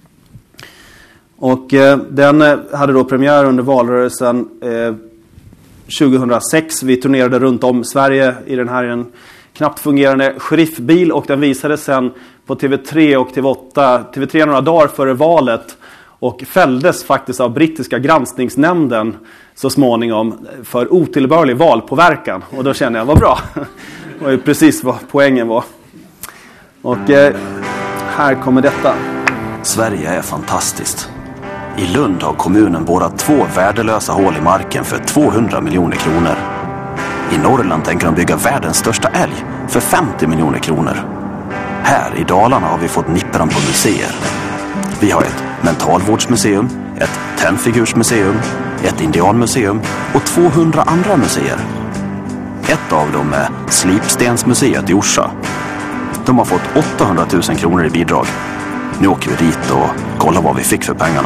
Och eh, den hade då premiär under valrörelsen eh, tjugohundrasex. Vi turnerade runt om Sverige i den här en knappt fungerande sheriffbil, och den visades sen på T V tre och T V åtta, T V tre några dagar före valet, och fälldes faktiskt av brittiska granskningsnämnden så småningom för otillbörlig valpåverkan. Och då kände jag, vad bra. Det var ju precis vad poängen var. Och eh, här kommer detta. Sverige är fantastiskt. I Lund har kommunen borrat två värdelösa hål i marken för tvåhundra miljoner kronor. I Norrland tänker de bygga världens största älg för femtio miljoner kronor. Här i Dalarna har vi fått nippran på museer. Vi har ett mentalvårdsmuseum, ett tennfigursmuseum, ett indianmuseum och tvåhundra andra museer. Ett av dem är Slipstensmuseet i Orsa. De har fått åttahundratusen kronor i bidrag. Nu åker vi dit och kollar vad vi fick för pengarna.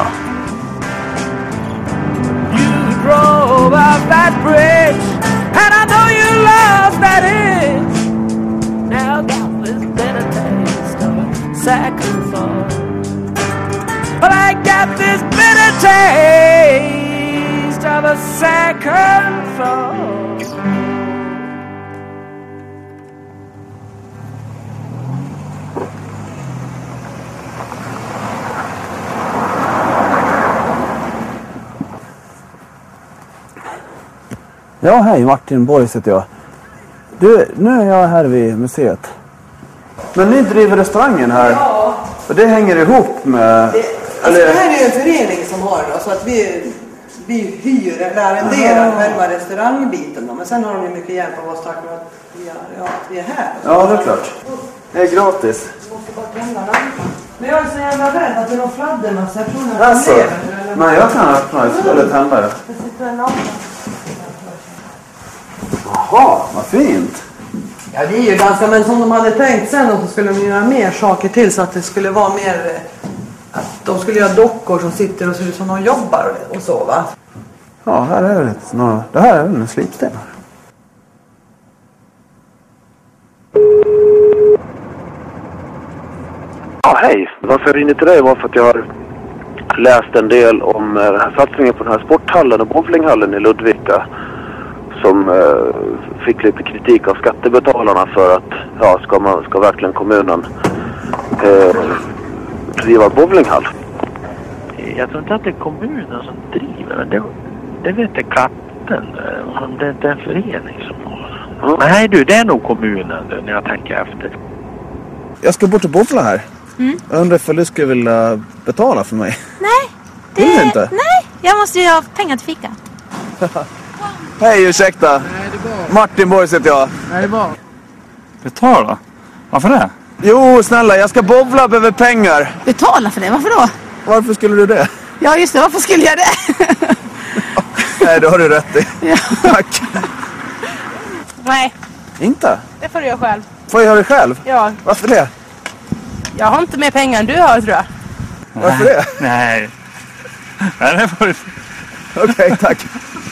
You drove up that bridge, and I know you lost that itch. Now got this bitter taste of a second thought. But I got this bitter taste of a second thought. Ja, hej, Martin Borgs heter jag. Du, nu är jag här vid museet. Men ni driver restaurangen här. Ja. Och det hänger ihop med... Det, alltså eller... det här är ju en förening som har det, så att vi, vi hyr eller arrenderar Aha. själva restaurangbiten. Då. Men sen har de ju mycket hjälp av oss tack vare att vi är, ja, vi är här. Ja, det är klart. Det är gratis. Men jag är så jävla rädd att det är någon fladdermössa. Jag tror att den alltså, lever. Eller... Nej, jag kan öppna ett eller tända det. Det sitter en lampa. Jaha, vad fint. Ja, det är ju ganska, men som de hade tänkt sen och så skulle de göra mer saker till så att det skulle vara mer, att de skulle göra dockor som sitter och ser ut som de jobbar och så, va? Ja, här är det några, det här är en slipsten. Ja, hej. Varför jag ringde till dig var för att jag har läst en del om den här satsningen på den här sporthallen och bowlinghallen i Ludvika. Som eh, fick lite kritik av skattebetalarna för att, ja, ska, man, ska verkligen kommunen eh, driva bowlinghall? Jag tror inte att det är kommunen som driver den. Det, det vet jag katten. Om det inte är en förening som har. Mm. Nej du, det är nog kommunen när jag tänker efter. Jag ska bort och bowla här. Mm. Jag undrar ifall du skulle vilja betala för mig. Nej. Det... Vill du inte? Nej, jag måste ju ha pengar till fika. Hej, ursäkta. Nej, det är bra. Martin Borgs heter jag. Nej, det är bra. Betala? Varför det? Jo, snälla, jag ska bowla, behöver pengar. Betala för det? Varför då? Varför skulle du det? Ja, just det. Varför skulle jag det? Nej, det har du rätt i. Ja. Tack. Nej. Inte? Det får du göra själv. Får jag göra det själv? Ja. Varför det? Jag har inte mer pengar än du har, tror jag. Varför det? Nej. Nej, det får du... Okej, okay, tack.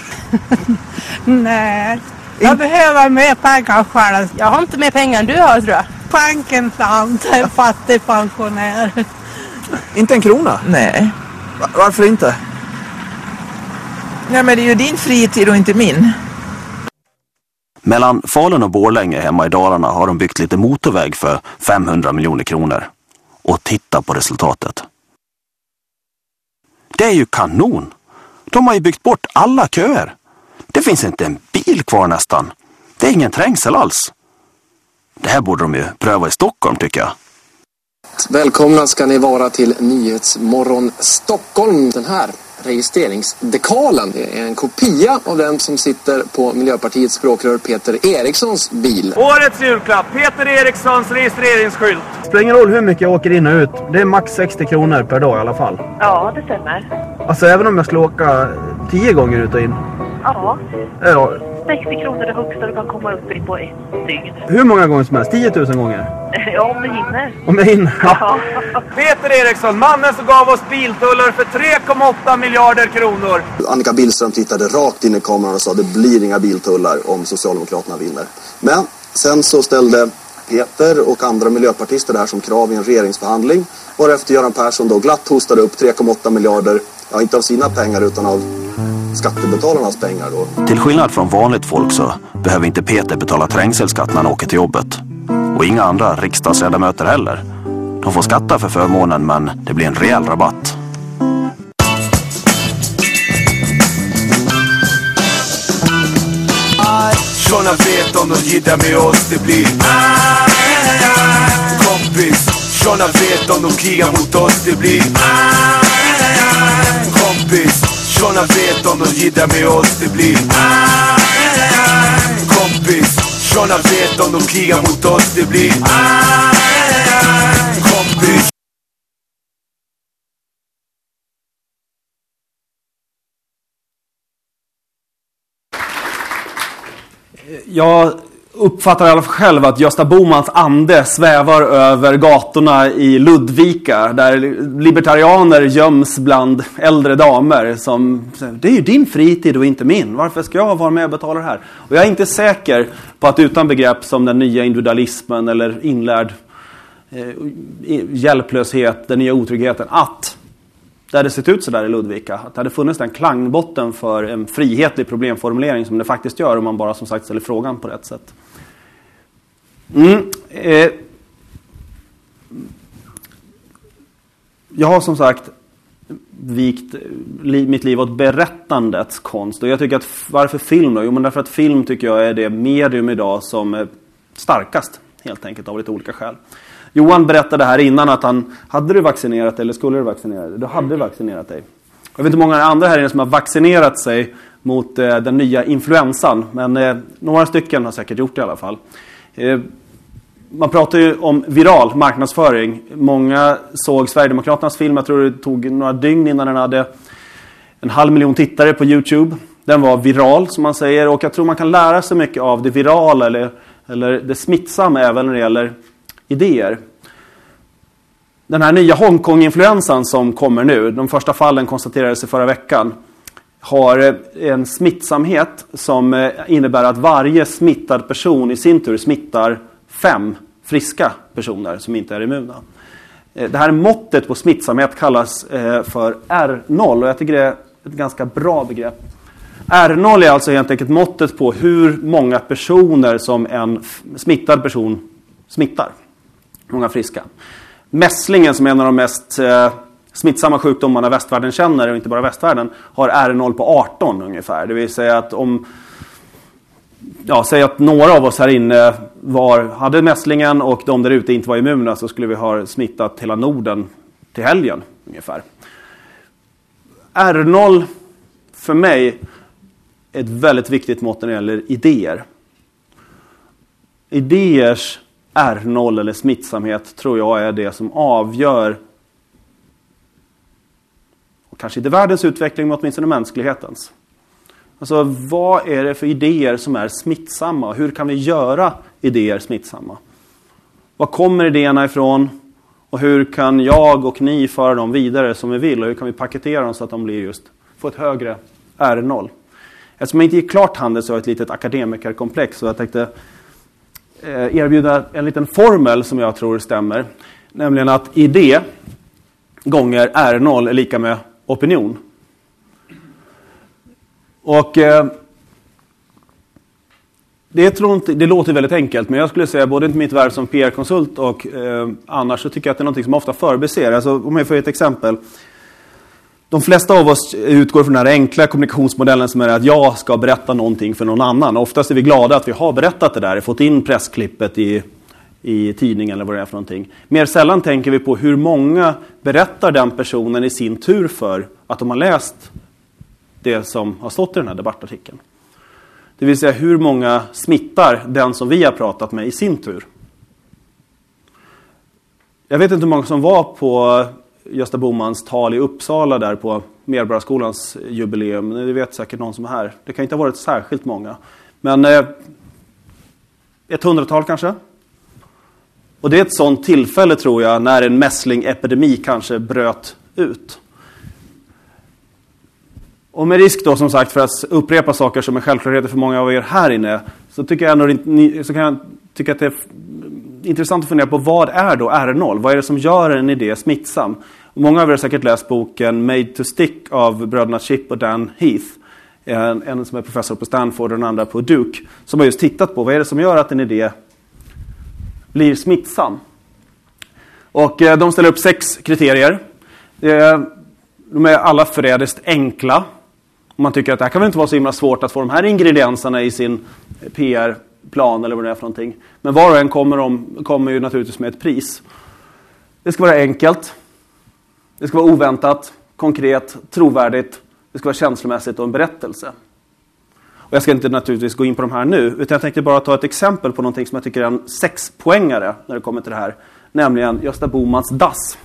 Nej. Jag In... behöver mer pengar själv. Jag har inte mer pengar än du har, tror jag. Bankens land är fattig pensionär. Inte en krona? Nej. Va- varför inte? Nej, men det är ju din fritid och inte min. Mellan Falun och Borlänge hemma i Dalarna har de byggt lite motorväg för femhundra miljoner kronor. Och titta på resultatet. Det är ju kanon. De har ju byggt bort alla köer. Det finns inte en bil kvar nästan. Det är ingen trängsel alls. Det här borde de ju pröva i Stockholm, tycker jag. Välkomna ska ni vara till Nyhetsmorgon Stockholm. Den här registreringsdekalen, det är en kopia av den som sitter på Miljöpartiets språkrör Peter Erikssons bil. Årets julklapp, Peter Erikssons registreringsskylt. Det spelar ingen roll hur mycket jag åker in och ut. Det är max sextio kronor per dag i alla fall. Ja, det stämmer. Alltså även om jag skulle åka tio gånger ut och in. Ja. Ja. sextio kronor är det högsta du kan komma upp i på ett dygn. Hur många gånger som helst? tio tusen gånger? Ja, om du hinner. Om jag hinner? Ja. Peter Eriksson, mannen som gav oss biltullar för tre komma åtta miljarder kronor. Annika Billström tittade rakt in i kameran och sa det blir inga biltullar om Socialdemokraterna vinner. Men sen så ställde Peter och andra miljöpartister där som krav i en regeringsförhandling. Varefter Göran Persson då glatt hostade upp tre komma åtta miljarder, ja inte av sina pengar utan av skattebetalarnas pengar då. Till skillnad från vanligt folk så behöver inte Peter betala trängselskatt när han åker till jobbet. Och inga andra riksdagsledamöter heller. De får skatta för förmånen, men det blir en rejäl rabatt. Såna vet om de giddar med oss, det blir kompis. Såna vet om de krigar mot oss, det blir kompis. Såna vet om de giddar med oss, det blir kompis. Såna vet om de krigar mot oss, det blir kompis. Jag uppfattar i alla fall själv att Gösta Bohmans ande svävar över gatorna i Ludvika där libertarianer göms bland äldre damer som det är ju din fritid och inte min. Varför ska jag vara med och betala det här? Och jag är inte säker på att utan begrepp som den nya individualismen eller inlärd eh, hjälplöshet, den nya otryggheten, att det hade sett ut så där i Ludvika. Att det hade funnits den klangbotten för en frihetlig problemformulering som det faktiskt gör om man bara som sagt ställer frågan på rätt sätt. Mm, eh, jag har som sagt vikt li, mitt liv åt berättandets konst. Och jag tycker att, varför film då? Jo, men därför att film tycker jag är det medium idag som är starkast, helt enkelt, av lite olika skäl. Johan berättade här innan att han, hade du vaccinerat eller skulle du vaccinera dig? Du hade vaccinerat dig. Jag vet inte hur många andra här inne som har vaccinerat sig mot eh, den nya influensan. Men eh, några stycken har säkert gjort det i alla fall. Eh, man pratar ju om viral marknadsföring. Många såg Sverigedemokraternas film. Jag tror det tog några dygn innan den hade en halv miljon tittare på YouTube. Den var viral, som man säger. Och jag tror man kan lära sig mycket av det virala eller, eller det smittsamma även när det gäller idéer. Den här nya Hongkong-influensan som kommer nu, de första fallen konstaterades i förra veckan, har en smittsamhet som innebär att varje smittad person i sin tur smittar fem friska personer som inte är immuna. Det här måttet på smittsamhet kallas för R noll och jag tycker det är ett ganska bra begrepp. R noll är alltså helt enkelt måttet på hur många personer som en smittad person smittar. Många friska. Mässlingen, som är en av de mest eh, smittsamma sjukdomarna västvärlden känner, och inte bara västvärlden, har R noll på arton ungefär. Det vill säga att om ja, säg att några av oss här inne var, hade mässlingen och de där ute inte var immuna, så skulle vi ha smittat hela Norden till helgen ungefär. R noll för mig är ett väldigt viktigt mått när det gäller idéer. Idéers R noll eller smittsamhet tror jag är det som avgör, och kanske inte världens utveckling men åtminstone mänsklighetens. Alltså vad är det för idéer som är smittsamma? Hur kan vi göra idéer smittsamma? Var kommer idéerna ifrån? Och hur kan jag och ni föra dem vidare som vi vill? Och hur kan vi paketera dem så att de blir just, får ett högre R noll? Eftersom jag inte gick klart handel så har jag ett litet akademikerkomplex, så jag tänkte erbjuda en liten formel som jag tror stämmer. Nämligen att idé gånger R noll är lika med opinion. Och eh, det, tror inte, det låter väldigt enkelt, men jag skulle säga både inte mitt värv som P R-konsult och eh, annars så tycker jag att det är något som ofta förbiser. Alltså, om jag får ett exempel. De flesta av oss utgår från den här enkla kommunikationsmodellen som är att jag ska berätta någonting för någon annan. Oftast är vi glada att vi har berättat det där, fått in pressklippet i, i tidningen eller vad det är för någonting. Mer sällan tänker vi på hur många berättar den personen i sin tur för att de har läst det som har stått i den här debattartikeln. Det vill säga hur många smittar den som vi har pratat med i sin tur. Jag vet inte hur många som var på Gösta Bohmans tal i Uppsala där på Medborgarskolans jubileum. Det vet säkert någon som är här. Det kan inte ha varit särskilt många. Men eh, ett hundratal kanske. Och det är ett sånt tillfälle tror jag när en mässlingepidemi kanske bröt ut. Och med risk då som sagt för att upprepa saker som är självklarheter för många av er här inne, så tycker jag ändå, så kan jag tycka att det är intressant att fundera på vad är då R noll? Vad är det som gör en idé smittsam? Många av er har säkert läst boken Made to Stick av bröderna Chip och Dan Heath. En, en som är professor på Stanford och den andra på Duke. Som har just tittat på vad är det som gör att en idé blir smittsam. Och eh, de ställer upp sex kriterier. Eh, de är alla förrädiskt enkla. Och man tycker att det här kan väl inte vara så himla svårt att få de här ingredienserna i sin P R-plan eller vad det är för någonting. Men var och en kommer, de, kommer ju naturligtvis med ett pris. Det ska vara enkelt. Det ska vara oväntat, konkret, trovärdigt. Det ska vara känslomässigt och en berättelse. Och jag ska inte naturligtvis gå in på de här nu, utan jag tänkte bara ta ett exempel på någonting som jag tycker är en sexpoängare när det kommer till det här. Nämligen Gösta Bohmans dass.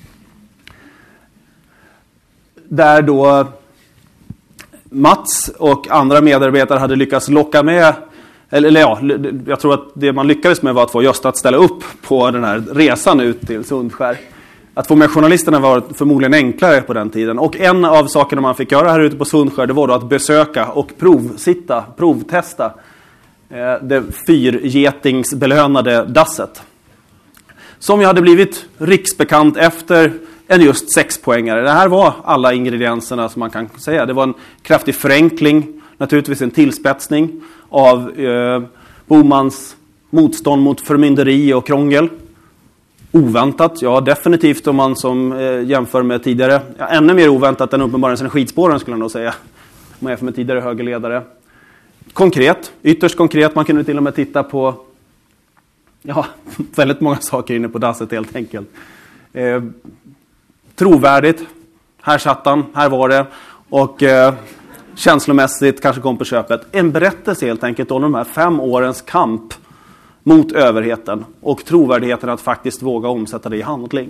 Där då Mats och andra medarbetare hade lyckats locka med, eller, eller ja, jag tror att det man lyckades med var att få Gösta att ställa upp på den här resan ut till Sundskär. Att få med journalisterna var förmodligen enklare på den tiden. Och en av sakerna man fick göra här ute på Sundskär, det var då att besöka och provsitta, provtesta eh, det fyrgetingsbelönade dasset. Som ju hade blivit riksbekant efter en just sexpoängare. Det här var alla ingredienserna som man kan säga. Det var en kraftig förenkling, naturligtvis en tillspetsning av eh, Bohmans motstånd mot förmynderi och krångel. Oväntat, ja definitivt om man som eh, jämför med tidigare. Ja, ännu mer oväntat än uppenbarligen sen skidspåren skulle jag nog säga. Om man jämför med tidigare högerledare. Konkret, ytterst konkret. Man kunde till och med titta på ja, väldigt många saker inne på dasset helt enkelt. Eh, trovärdigt. Här satt han, här var det. Och eh, känslomässigt kanske kom på köpet. En berättelse helt enkelt om de här fem årens kamp mot överheten och trovärdigheten att faktiskt våga omsätta det i handling.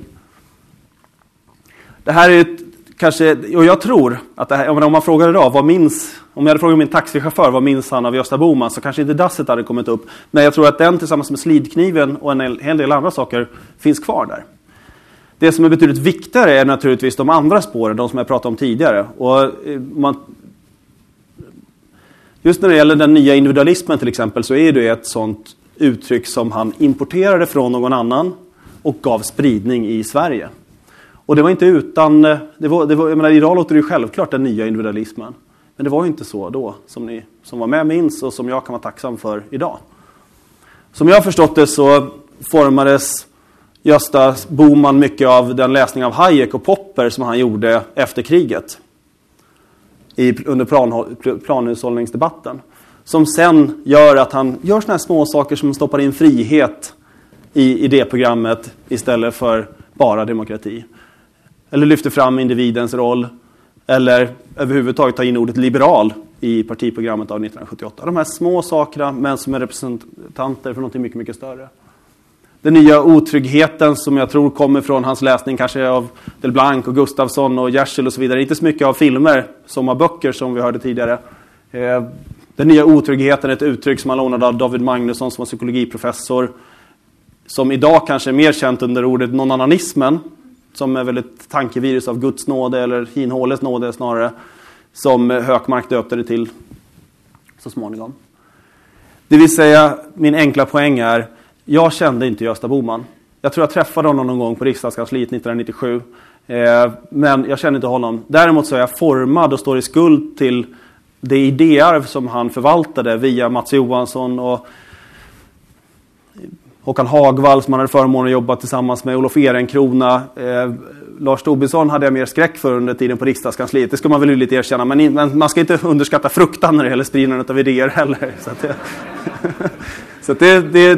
Det här är ett, kanske, och jag tror att det här, om man frågar idag, vad minns, om jag hade frågat min taxichaufför vad minns han av Gösta Bohman, så kanske inte dasset hade kommit upp. Men jag tror att den tillsammans med slidkniven och en hel del andra saker finns kvar där. Det som är betydligt viktigare är naturligtvis de andra spåren, de som jag pratade om tidigare. Och man, just när det gäller den nya individualismen till exempel, så är det ett sånt uttryck som han importerade från någon annan och gav spridning i Sverige. Och det var inte utan, det var, det var, jag menar, idag låter det ju självklart den nya individualismen. Men det var ju inte så då, som ni som var med minns och som jag kan vara tacksam för idag. Som jag har förstått det så formades Gösta Bohman mycket av den läsning av Hayek och Popper som han gjorde efter kriget. I, under plan, planhushållningsdebatten. Som sen gör att han gör såna här små saker som stoppar in frihet i idéprogrammet istället för bara demokrati. Eller lyfter fram individens roll. Eller överhuvudtaget tar in ordet liberal i partiprogrammet av nittonhundrasjuttioåtta. De här små sakerna men som är representanter för något mycket, mycket större. Den nya otryggheten som jag tror kommer från hans läsning kanske av Del Blanc och Gustafsson och Jersild och så vidare. Inte så mycket av filmer som av böcker som vi hörde tidigare. Den nya otryggheten är ett uttryck som han lånade av David Magnusson som var psykologiprofessor. Som idag kanske är mer känt under ordet nonananismen. Som är väl ett tankevirus av Guds nåde eller hinhålets nåde snarare. Som Hökmark döpte det till så småningom. Det vill säga, min enkla poäng är, jag kände inte Gösta Bohman. Jag tror jag träffade honom någon gång på riksdagskansliet nittonhundranittiosju. Eh, men jag kände inte honom. Däremot så är jag formad och står i skuld till det idéarv som han förvaltade via Mats Johansson och Håkan Hagvall som han hade förmånen att jobba tillsammans med, Olof Ehrenkrona. Eh, Lars Tobisson hade jag mer skräck för under tiden på riksdagskansliet. Det ska man väl lite erkänna. Men, men man ska inte underskatta fruktan när det gäller spridandet av idéer heller. Så att det, så att det, det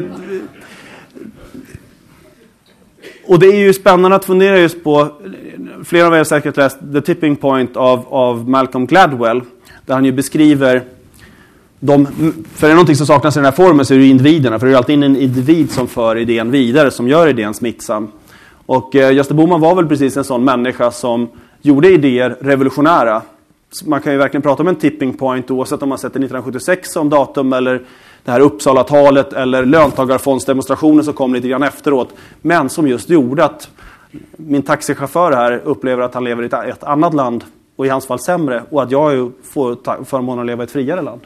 och det är ju spännande att fundera just på, flera av er har säkert läst The Tipping Point av, av Malcolm Gladwell. Där han ju beskriver de, för det är någonting som saknas i den här formen så är det individerna. För det är alltid en individ som för idén vidare, som gör idén smittsam. Och eh, Gösta Bohman var väl precis en sån människa som gjorde idéer revolutionära. Man kan ju verkligen prata om en tipping point oavsett om man sätter nittonhundrasjuttiosex som datum eller det här Uppsala-talet eller löntagarfondsdemonstrationen som kom lite grann efteråt. Men som just gjorde att min taxichaufför här upplever att han lever i ett, ett annat land och i hans fall sämre. Och att jag ju får ta, förmånen att leva i ett friare land.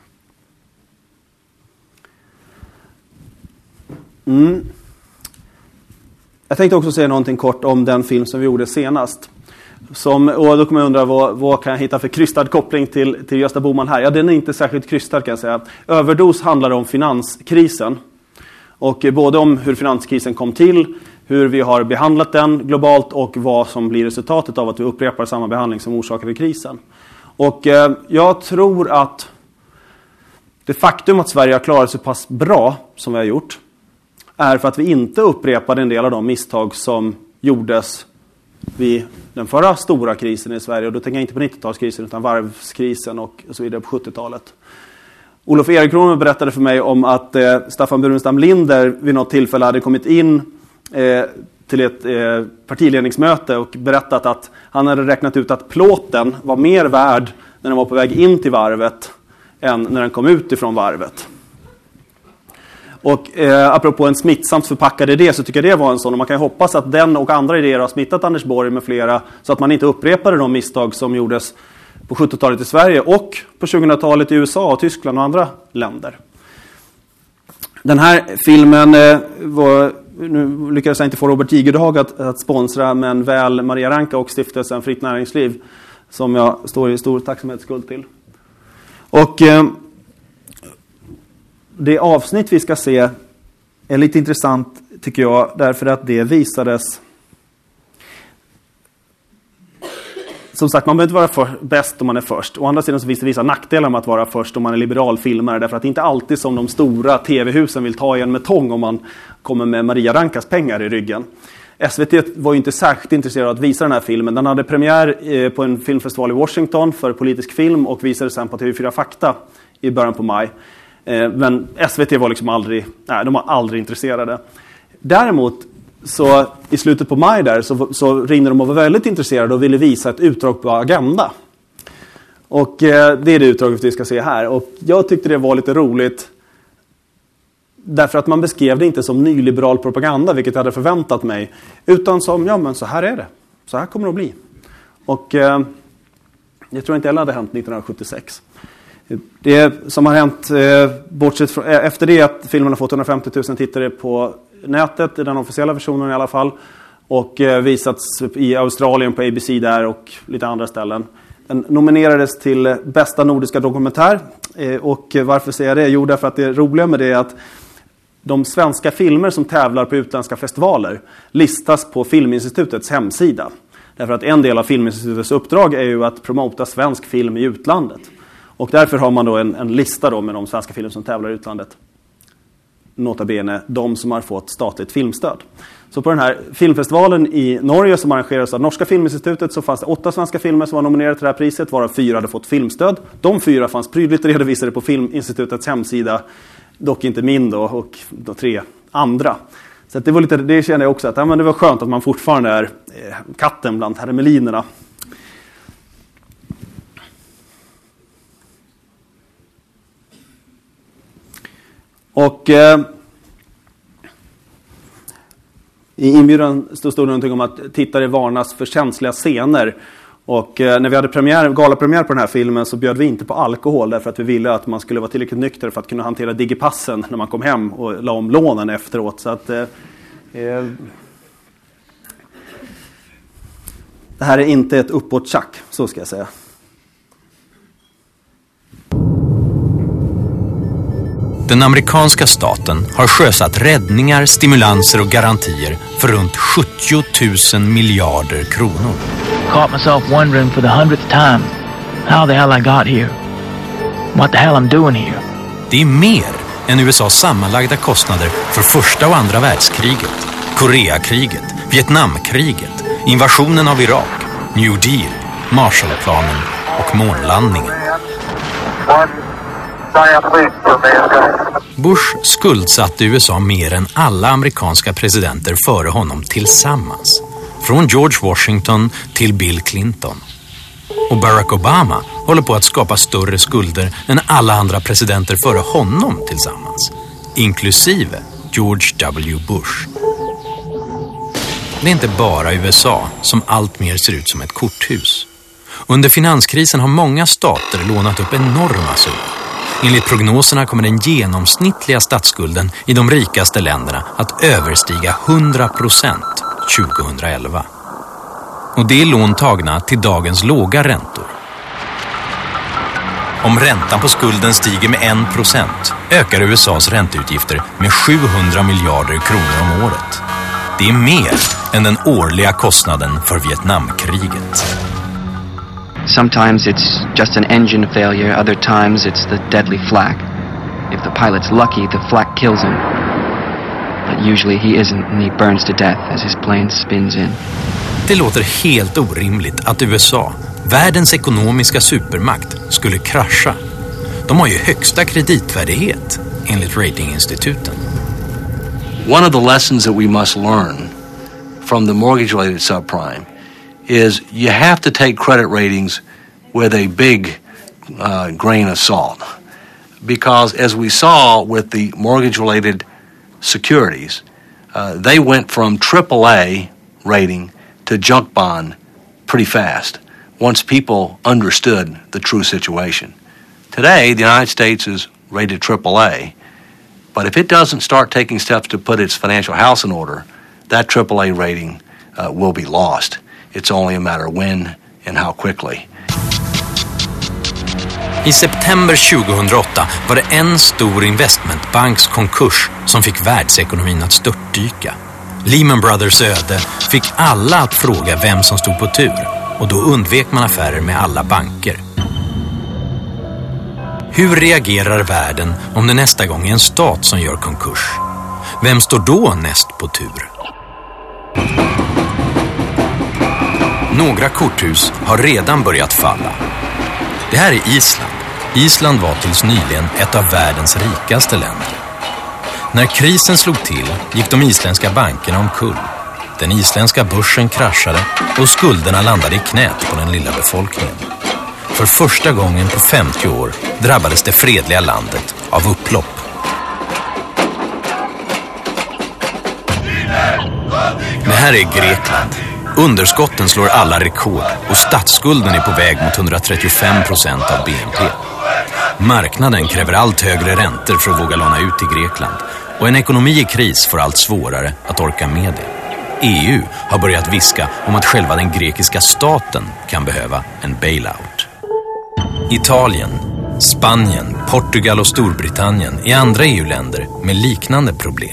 Mm. Jag tänkte också säga någonting kort om den film som vi gjorde senast. Som, och då kommer jag undra vad, vad kan jag hitta för krystad koppling till, till Gösta Bohman här. Ja, den är inte särskilt krystad kan jag säga. Överdos handlar om finanskrisen. Och både om hur finanskrisen kom till, hur vi har behandlat den globalt och vad som blir resultatet av att vi upprepar samma behandling som orsakade krisen. Och eh, jag tror att det faktum att Sverige har klarat sig pass bra som vi har gjort är för att vi inte upprepade en del av de misstag som gjordes vid den förra stora krisen i Sverige. Och då tänker jag inte på nittiotalskrisen utan varvskrisen och så vidare på sjuttiotalet. Olof Ehrenkrona berättade för mig om att eh, Staffan Burenstam Linder vid något tillfälle hade kommit in eh, till ett eh, partiledningsmöte och berättat att han hade räknat ut att plåten var mer värd när den var på väg in till varvet än när den kom ut ifrån varvet. Och eh, apropå en smittsamt förpackad idé så tycker jag det var en sån. Och man kan ju hoppas att den och andra idéer har smittat Anders Borg med flera så att man inte upprepade de misstag som gjordes på sjuttiotalet i Sverige och på tjugohundratalet i U S A, Tyskland och andra länder. Den här filmen eh, var, nu lyckades jag inte få Robert Gigerdag att, att sponsra, men väl Maria Ranka och stiftelsen Fritt Näringsliv som jag står i stor tacksamhetsskuld till. Och eh, det avsnitt vi ska se är lite intressant tycker jag, därför att det visades. Som sagt, man behöver inte vara för, bäst om man är först. Å andra sidan så finns det vissa nackdelar med att vara först om man är liberal filmare. Därför att det inte alltid som de stora tv-husen vill ta igen med tång om man kommer med Maria Rankas pengar i ryggen. S V T var ju inte särskilt intresserad av att visa den här filmen. Den hade premiär på en filmfestival i Washington för politisk film och visade sen på T V fyra Fakta i början på maj. Men S V T var liksom aldrig, nej, de var aldrig intresserade. Däremot så i slutet på maj där så, så ringde de och var väldigt intresserade och ville visa ett utdrag på Agenda. Och eh, det är det utdraget vi ska se här. Och jag tyckte det var lite roligt därför att man beskrev det inte som nyliberal propaganda, vilket jag hade förväntat mig, utan som, ja men så här är det. Så här kommer det att bli. Och eh, jag tror inte heller hade hänt nittonhundrasjuttiosex. Det som har hänt eh, bortsett från, eh, efter det att filmen har fått hundrafemtio tusen tittare på nätet, i den officiella versionen i alla fall, och eh, visats i Australien på A B C där och lite andra ställen. Den nominerades till bästa nordiska dokumentär. Eh, och varför säger jag det? Jo, därför att det roliga med det är att de svenska filmer som tävlar på utländska festivaler listas på Filminstitutets hemsida. Därför att en del av Filminstitutets uppdrag är ju att promota svensk film i utlandet. Och därför har man då en, en lista då med de svenska filmer som tävlar i utlandet. Nota bene, de som har fått statligt filmstöd. Så på den här filmfestivalen i Norge som arrangeras av Norska Filminstitutet så fanns det åtta svenska filmer som var nominerade till det här priset, varav fyra hade fått filmstöd. De fyra fanns prydligt redovisade på Filminstitutets hemsida, dock inte min då, och de tre andra. Så att det var lite, det kände jag också att ja, men det var skönt att man fortfarande är eh, katten bland hermelinerna. Och eh, i inbjudan stod det någonting om att tittare varnas för känsliga scener. Och eh, när vi hade premiär, galapremiär på den här filmen så bjöd vi inte på alkohol därför att vi ville att man skulle vara tillräckligt nykter för att kunna hantera digipassen när man kom hem och la om lånen efteråt. Så att, eh, eh, det här är inte ett uppåt-tjack, så ska jag säga. Den amerikanska staten har sjösatt räddningar, stimulanser och garantier för runt sjuttio tusen miljarder kronor. Caught myself wondering for the hundredth time how the hell I got here. What the hell I'm doing here. Det är mer än U S A:s sammanlagda kostnader för första och andra världskriget, Koreakriget, Vietnamkriget, invasionen av Irak, New Deal, Marshallplanen och månlandningen. Bush skuldsatte U S A mer än alla amerikanska presidenter före honom tillsammans. Från George Washington till Bill Clinton. Och Barack Obama håller på att skapa större skulder än alla andra presidenter före honom tillsammans. Inklusive George W. Bush. Det är inte bara U S A som allt mer ser ut som ett korthus. Under finanskrisen har många stater lånat upp enorma summor. Enligt prognoserna kommer den genomsnittliga statsskulden i de rikaste länderna att överstiga hundra procent tjugohundraelva. Och det är lån tagna till dagens låga räntor. Om räntan på skulden stiger med en procent ökar U S A:s ränteutgifter med sjuhundra miljarder kronor om året. Det är mer än den årliga kostnaden för Vietnamkriget. Sometimes it's just an engine failure, other times it's the deadly flak. If the pilot's lucky, the flak kills him. But usually he isn't and he burns to death as his plane spins in. Det låter helt orimligt att U S A, världens ekonomiska supermakt, skulle krascha. De har ju högsta kreditvärdighet enligt ratinginstituten. One of the lessons that we must learn from the mortgage-related subprime is you have to take credit ratings with a big uh, grain of salt. Because as we saw with the mortgage-related securities, uh, they went from triple A rating to junk bond pretty fast once people understood the true situation. Today, the United States is rated triple A, but if it doesn't start taking steps to put its financial house in order, that triple A rating uh, will be lost. It's only a matter of when and how quickly. I september tjugohundraåtta åtta var det en stor investmentbanks konkurs som fick världsekonomin att störtdyka. Lehman Brothers öde fick alla att fråga vem som stod på tur, och då undvek man affärer med alla banker. Hur reagerar världen om det nästa gång är en stat som gör konkurs? Vem står då näst på tur? Några korthus har redan börjat falla. Det här är Island. Island var tills nyligen ett av världens rikaste länder. När krisen slog till gick de isländska bankerna omkull. Den isländska börsen kraschade och skulderna landade i knät på den lilla befolkningen. För första gången på femtio år drabbades det fredliga landet av upplopp. Det här är Grekland. Underskotten slår alla rekord och statsskulden är på väg mot hundratrettiofem procent av B N P. Marknaden kräver allt högre räntor för att våga låna ut i Grekland, och en ekonomi i kris får allt svårare att orka med det. E U har börjat viska om att själva den grekiska staten kan behöva en bailout. Italien, Spanien, Portugal och Storbritannien är andra E U-länder med liknande problem.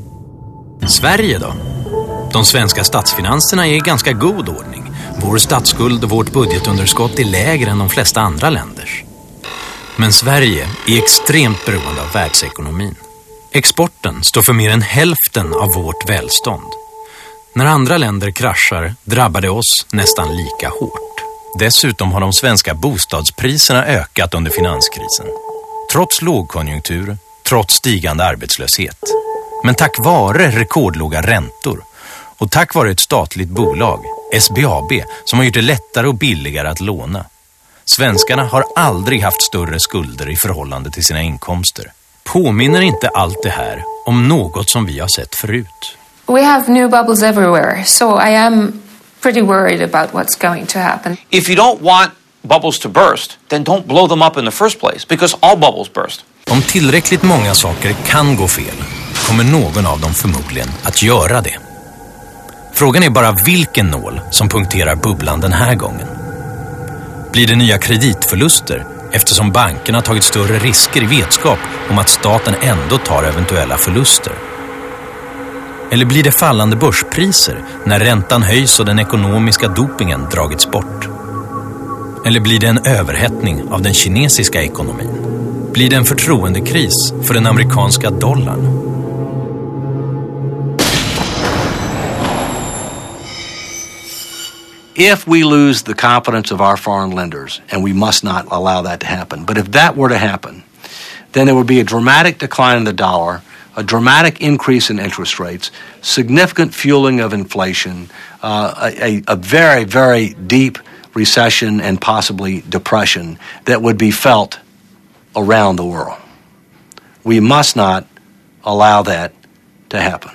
Sverige då? De svenska statsfinanserna är i ganska god ordning. Vår statsskuld och vårt budgetunderskott är lägre än de flesta andra länders. Men Sverige är extremt beroende av världsekonomin. Exporten står för mer än hälften av vårt välstånd. När andra länder kraschar drabbar det oss nästan lika hårt. Dessutom har de svenska bostadspriserna ökat under finanskrisen. Trots lågkonjunktur, trots stigande arbetslöshet. Men tack vare rekordlåga räntor och tack vare ett statligt bolag, S B A B, som har gjort det lättare och billigare att låna. Svenskarna har aldrig haft större skulder i förhållande till sina inkomster. Påminner inte allt det här om något som vi har sett förut? We have new bubbles everywhere, so I am pretty worried about what's going to happen. If you don't want bubbles to burst, then don't blow them up in the first place, because all bubbles burst. Om tillräckligt många saker kan gå fel, kommer någon av dem förmodligen att göra det. Frågan är bara vilken nål som punkterar bubblan den här gången. Blir det nya kreditförluster eftersom bankerna tagit större risker i vetskap om att staten ändå tar eventuella förluster? Eller blir det fallande börspriser när räntan höjs och den ekonomiska dopingen dragits bort? Eller blir det en överhettning av den kinesiska ekonomin? Blir det en förtroendekris för den amerikanska dollarn? If we lose the confidence of our foreign lenders, and we must not allow that to happen, but if that were to happen, then there would be a dramatic decline in the dollar, a dramatic increase in interest rates, significant fueling of inflation, uh, a, a very, very deep recession and possibly depression that would be felt around the world. We must not allow that to happen.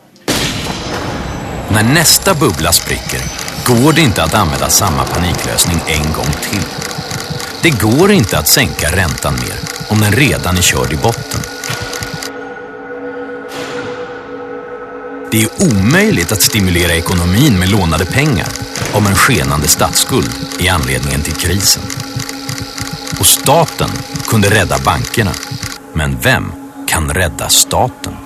När nästa bubbla spricker går det inte att använda samma paniklösning en gång till. Det går inte att sänka räntan mer om den redan är körd i botten. Det är omöjligt att stimulera ekonomin med lånade pengar om en skenande statsskuld är anledningen till krisen. Och staten kunde rädda bankerna. Men vem kan rädda staten?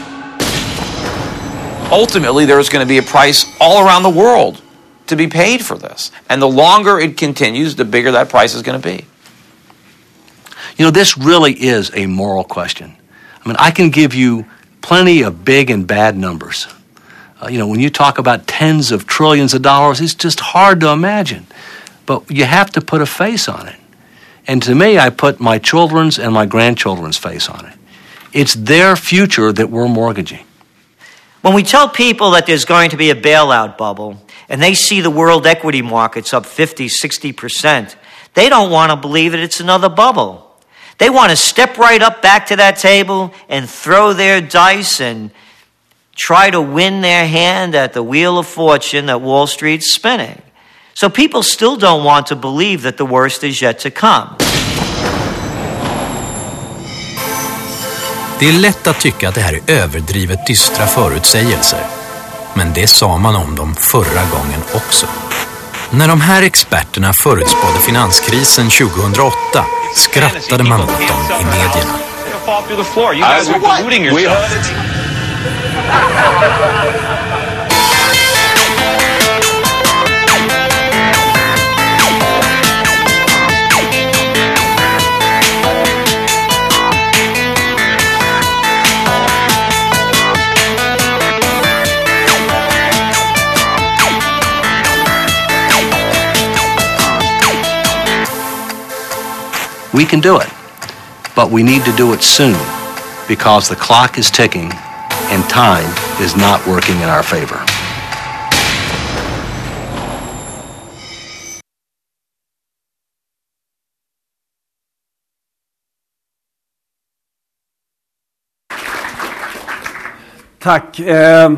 Ultimately, there is going to be a price all around the world to be paid for this. And the longer it continues, the bigger that price is going to be. You know, this really is a moral question. I mean, I can give you plenty of big and bad numbers. Uh, you know, when you talk about tens of trillions of dollars, it's just hard to imagine. But you have to put a face on it. And to me, I put my children's and my grandchildren's face on it. It's their future that we're mortgaging. When we tell people that there's going to be a bailout bubble, and they see the world equity markets up fifty, sixty percent, they don't want to believe that it's another bubble. They want to step right up back to that table and throw their dice and try to win their hand at the wheel of fortune that Wall Street's spinning. So people still don't want to believe that the worst is yet to come. Det är lätt att tycka att det här är överdrivet dystra förutsägelser. Men det sa man om dem förra gången också. När de här experterna förutspådde finanskrisen tjugohundraåtta skrattade man åt dem i medierna. Fall through the floor. You guys are deluding yourself. We can do it, but we need to do it soon because the clock is ticking and time is not working in our favor. Tack. Eh,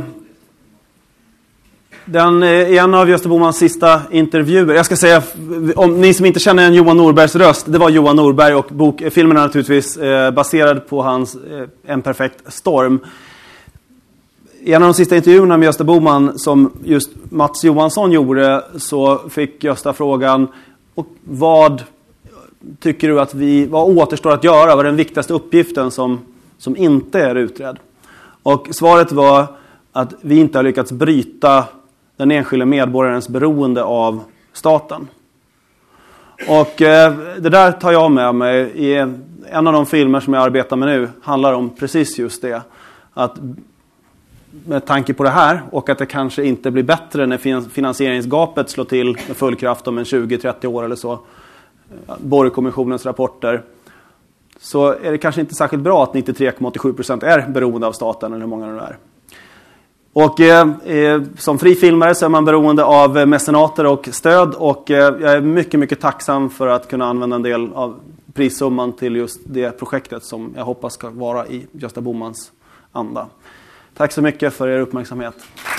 den är en av Gösta Bohmans sista intervjuer. Jag ska säga, om ni som inte känner igen Johan Norbergs röst, det var Johan Norberg och bok, filmen är naturligtvis eh, baserad på hans eh, En perfekt storm. I en av de sista intervjuerna med Gösta Bohman som just Mats Johansson gjorde så fick Gösta frågan, och vad tycker du att vi, vad återstår att göra? Vad är den viktigaste uppgiften som, som inte är utredd? Och svaret var att vi inte har lyckats bryta den enskilda medborgarens beroende av staten. Och eh, det där tar jag med mig. I en av de filmer som jag arbetar med nu handlar om precis just det. Att med tanke på det här och att det kanske inte blir bättre när finansieringsgapet slår till med full kraft om en tjugo till trettio år eller så. Borgkommissionens rapporter. Så är det kanske inte särskilt bra att nittiotre komma åttiosju procent är beroende av staten eller hur många det är. Och eh, som fri filmare så är man beroende av mecenater och stöd, och eh, jag är mycket mycket tacksam för att kunna använda en del av prissumman till just det projektet som jag hoppas ska vara i Gösta Bohmans anda. Tack så mycket för er uppmärksamhet.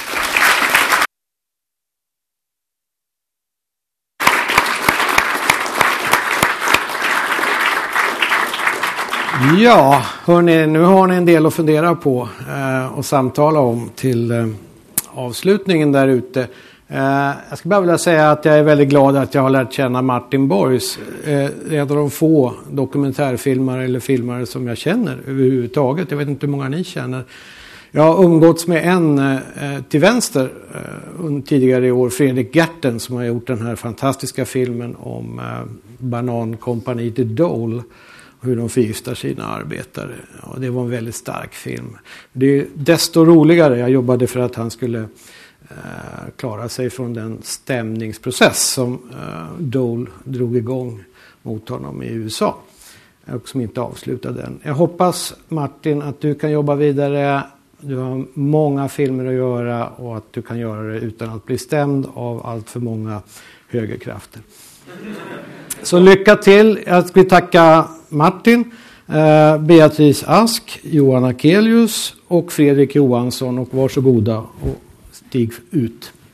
Ja, hörni, nu har ni en del att fundera på eh, och samtala om till eh, avslutningen där ute. Eh, jag ska bara vilja säga att jag är väldigt glad att jag har lärt känna Martin Borgs. Eh, en av de få dokumentärfilmare eller filmare som jag känner överhuvudtaget. Jag vet inte hur många ni känner. Jag har umgåtts med en eh, till vänster eh, tidigare i år, Fredrik Gerten, som har gjort den här fantastiska filmen om eh, banankompaniet Dole. Hur de förgiftar sina arbetare. Och det var en väldigt stark film. Det är desto roligare. Jag jobbade för att han skulle eh, klara sig från den stämningsprocess som eh, Dole drog igång mot honom i U S A. Och som inte avslutade den. Jag hoppas, Martin, att du kan jobba vidare. Du har många filmer att göra och att du kan göra det utan att bli stämd av allt för många högerkrafter. Så lycka till. Jag vill tacka Martin, eh, Beatrice Ask, Johan Akelius och Fredrik Johansson, och varsågoda och stig ut.